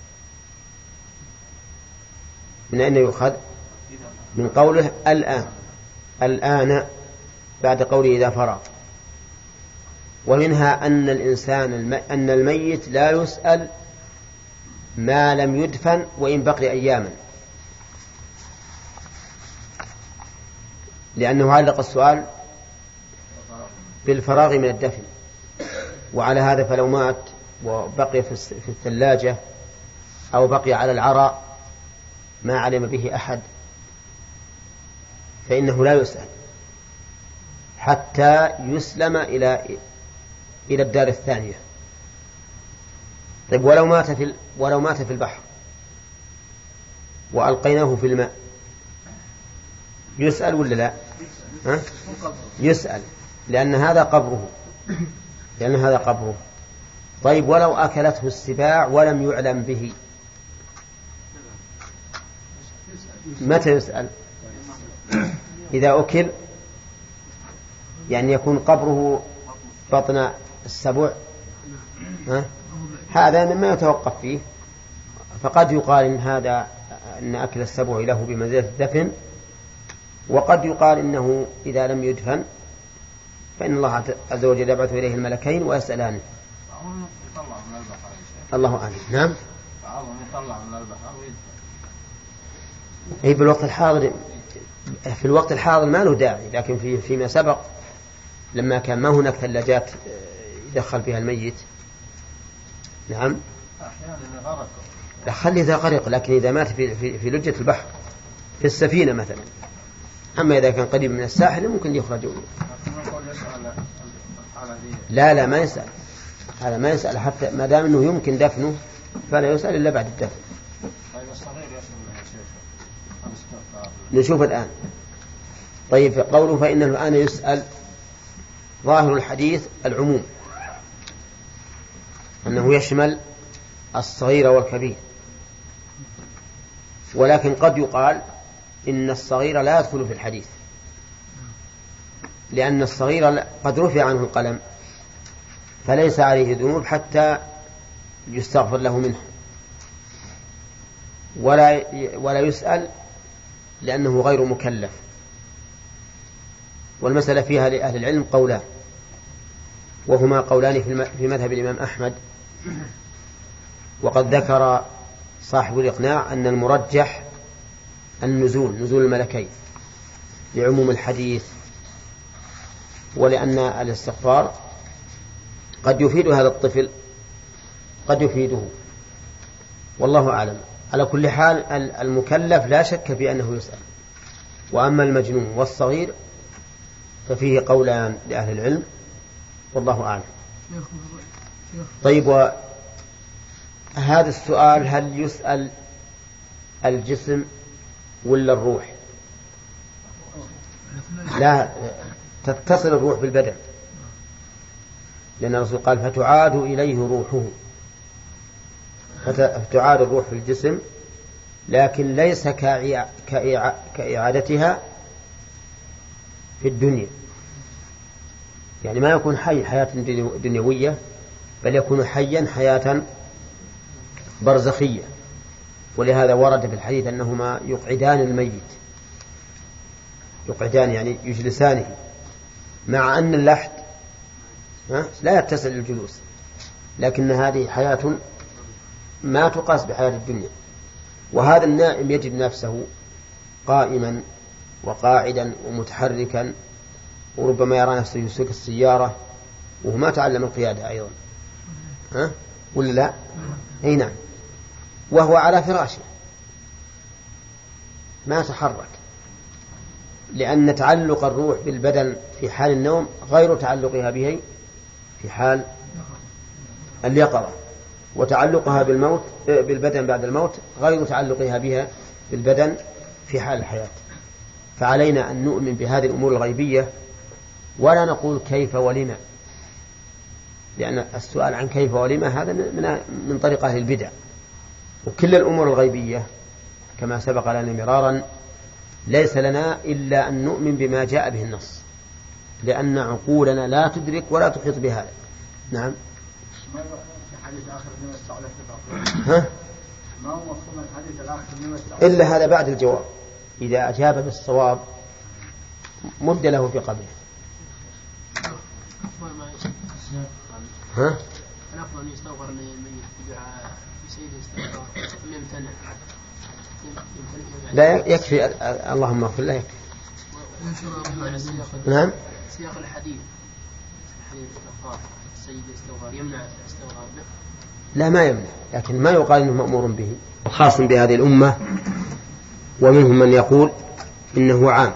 من أين يؤخذ؟ من قوله الآن بعد قوله إذا فرغ. ومنها أن الميت لا يسأل ما لم يدفن وإن بقي أياما، لأنه علق السؤال بالفراغ من الدفن، وعلى هذا فلو مات وبقي في الثلاجة أو بقي على العراء ما علم به أحد فإنه لا يسأل حتى يسلم إلى الدار الثانية. طيب ولو مات في البحر وألقيناه في الماء يسأل ولا لا؟ يسأل، لأن هذا قبره. طيب ولو أكلته السباع ولم يعلم به متى يسأل؟ إذا أكل، يعني يكون قبره بطن السبع، هذا مما يتوقف فيه. فقد يقال إن أكل السبع له بمنزلة الدفن، وقد يقال إنه إذا لم يدفن فإن الله عز وجل يبعث إليه الملكين ويسألانه. الله أعلم. نعم. بالوقت الحاضر، في الوقت الحاضر ما له داعي، لكن فيما سبق لما كان ما هناك ثلاجات يدخل فيها الميت. نعم. لا خلي إذا غرق، لكن إذا مات في لجة البحر في السفينة مثلا. أما إذا كان قريب من الساحل ممكن يخرج. لا ما يسأل، هذا ما يسأل حتى ما دام أنه يمكن دفنه فلا يسأل إلا بعد الدفن. نشوف الآن. طيب قوله فإنه الآن يسأل، ظاهر الحديث العموم، أنه يشمل الصغير والكبير، ولكن قد يقال إن الصغير لا يدخل في الحديث، لأن الصغير قد رفع عنه القلم فليس عليه ذنوب حتى يستغفر له منه، ولا يسأل لأنه غير مكلف. والمسألة فيها لأهل العلم قولان، وهما قولان في مذهب الإمام أحمد. وقد ذكر صاحب الإقناع أن المرجح نزول الملكين لعموم الحديث، ولأن الاستغفار قد يفيد هذا الطفل قد يفيده، والله أعلم. على كل حال المكلف لا شك في أنه يسأل، وأما المجنون والصغير ففيه قولان لأهل العلم، والله أعلم. طيب، وهذا السؤال هل يسأل الجسم ولا الروح؟ لا، تتصل الروح بالبدن، لأن الرسول قال فتعاد إليه روحه، فتعاد الروح في الجسم، لكن ليس كإعادتها في الدنيا، يعني ما يكون حي حياة دنيوية، بل يكون حيا حياة برزخية. ولهذا ورد في الحديث أنهما يقعدان الميت، يقعدان يعني يجلسانه، مع أن اللحد لا يتسع للجلوس، لكن هذه حياة ما تقاس بحياة الدنيا. وهذا النائم يجد نفسه قائما وقاعدا ومتحركا، وربما يرى نفسه يسوق السيارة وهو ما تعلم القيادة أيضا، ولا لا؟ أي نعم، وهو على فراشه ما تحرك، لأن تعلق الروح بالبدن في حال النوم غير تعلقها به في حال اليقظة، وتعلقها بالبدن بعد الموت غير تعلقها بها بالبدن في حال الحياة. فعلينا أن نؤمن بهذه الأمور الغيبية، ولا نقول كيف ولما، لأن السؤال عن كيف ولما هذا من طريق أهل البدع. وكل الأمور الغيبية كما سبق لنا مرارا ليس لنا إلا أن نؤمن بما جاء به النص، لأن عقولنا لا تدرك ولا تحيط بهذا. نعم. ما هو الحديث الآخر من السؤال ما هو مفهوم الحديث الآخر من السؤال إلا هذا بعد الجواب، إذا أجاب بالصواب مد له في قبله. الأفضل يستغفر للميت بدعاء لا يكفي اللهم اغفر له يكفي. نعم سياق الحديث الأفراد السيد استغفار يمنع الاستغفار؟ لا ما يمنع، لكن ما يقال انه مأمور به، خاص بهذه الأمة، ومنهم من يقول إنه عام،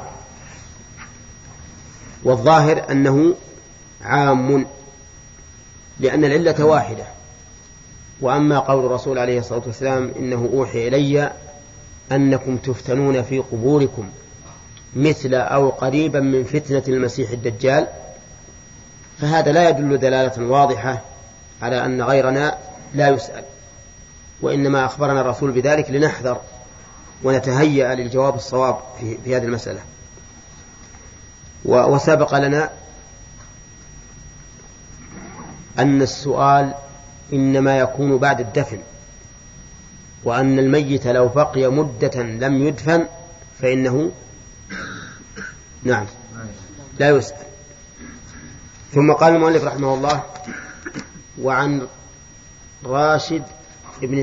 والظاهر أنه عام لأن العلة واحدة. وأما قول الرسول عليه الصلاة والسلام إنه أوحي إلي أنكم تفتنون في قبوركم مثل أو قريبا من فتنة المسيح الدجال، فهذا لا يدل دلالة واضحة على أن غيرنا لا يسأل، وإنما أخبرنا الرسول بذلك لنحذر ونتهيأ للجواب الصواب في هذه المسألة. وسبق لنا أن السؤال إنما يكون بعد الدفن، وأن الميت لو بقي مدة لم يدفن فإنه نعم لا يسأل. ثم قال المؤلف رحمه الله: وعن راشد بن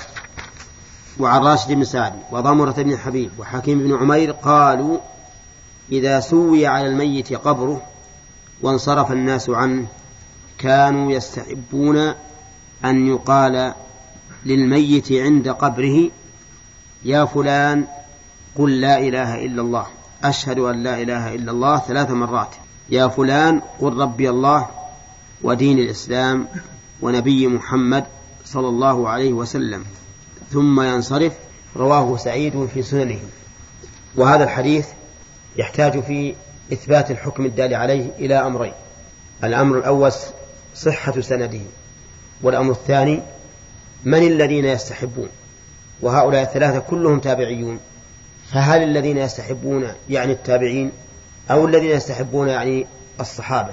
سعد وضمرة بن حبيب وحكيم بن عمير قالوا: إذا سوي على الميت قبره وانصرف الناس عنه كانوا يستحبون أن يقال للميت عند قبره: يا فلان قل لا إله إلا الله، أشهد أن لا إله إلا الله 3 مرات، يا فلان قل ربي الله ودين الإسلام ونبي محمد صلى الله عليه وسلم، ثم ينصرف. رواه سعيد في سننه. وهذا الحديث يحتاج في إثبات الحكم الدال عليه إلى أمرين: الأمر الأول صحة سنده، والأمر الثاني من الذين يستحبون، وهؤلاء 3 كلهم تابعيون، فهل الذين يستحبون يعني التابعين أو الذين يستحبون يعني الصحابة؟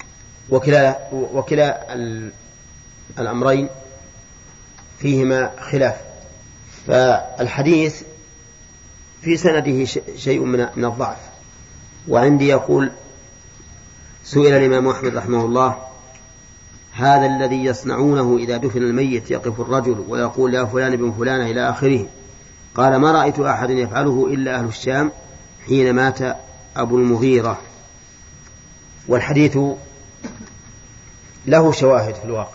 وكلا الأمرين فيهما خلاف. فالحديث في سنده شيء من الضعف. وعندي يقول: سئل الإمام أحمد رحمه الله: هذا الذي يصنعونه إذا دفن الميت يقف الرجل ويقول يا فلان بن فلان إلى آخره، قال: ما رأيت أحد يفعله إلا أهل الشام حين مات أبو المغيرة. والحديث له شواهد في الواقع،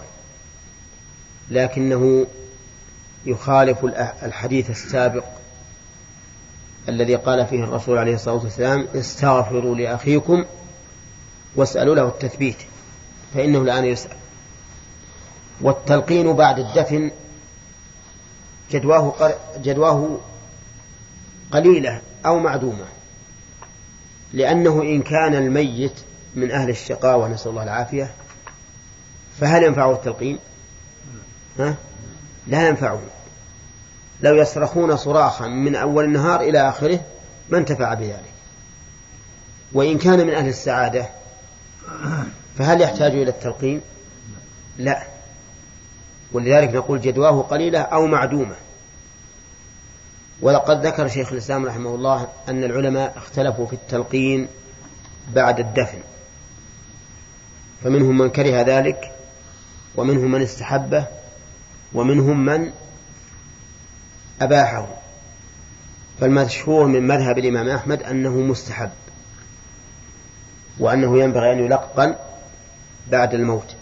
لكنه يخالف الحديث السابق الذي قال فيه الرسول عليه الصلاة والسلام: استغفروا لأخيكم واسألوا له التثبيت، فإنه الآن يسأل. والتلقين بعد الدفن جدواه قليلة أو معدومة، لأنه إن كان الميت من أهل الشقاوة نسأل الله العافية فهل ينفعه التلقين؟ لا ينفعه. لو يصرخون صراخا من أول النهار إلى آخره ما انتفع بذلك. وإن كان من أهل السعادة فهل يحتاج إلى التلقين؟ لا. ولذلك نقول جدواه قليلة أو معدومة. ولقد ذكر شيخ الإسلام رحمه الله أن العلماء اختلفوا في التلقين بعد الدفن، فمنهم من كره ذلك، ومنهم من استحبه، ومنهم من أباحه. فالمشهور من مذهب الإمام أحمد أنه مستحب، وأنه ينبغي أن يلقن بعد الموت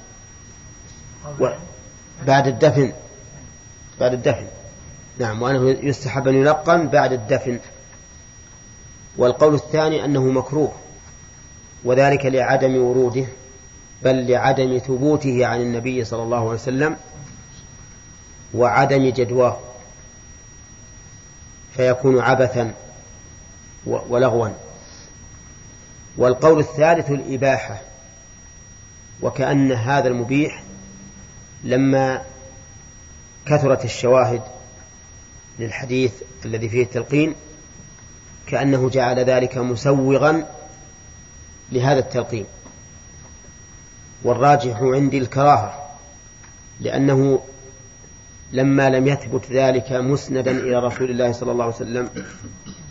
بعد الدفن. نعم، وأنه يستحب أن يلقن بعد الدفن. والقول الثاني أنه مكروه، وذلك لعدم وروده بل لعدم ثبوته عن النبي صلى الله عليه وسلم وعدم جدواه، فيكون عبثا ولغوا. والقول الثالث الإباحة، وكأن هذا المبيح لما كثرت الشواهد للحديث الذي فيه التلقين كأنه جعل ذلك مسوغا لهذا التلقين. والراجح عندي الكراهة، لأنه لما لم يثبت ذلك مسندا إلى رسول الله صلى الله عليه وسلم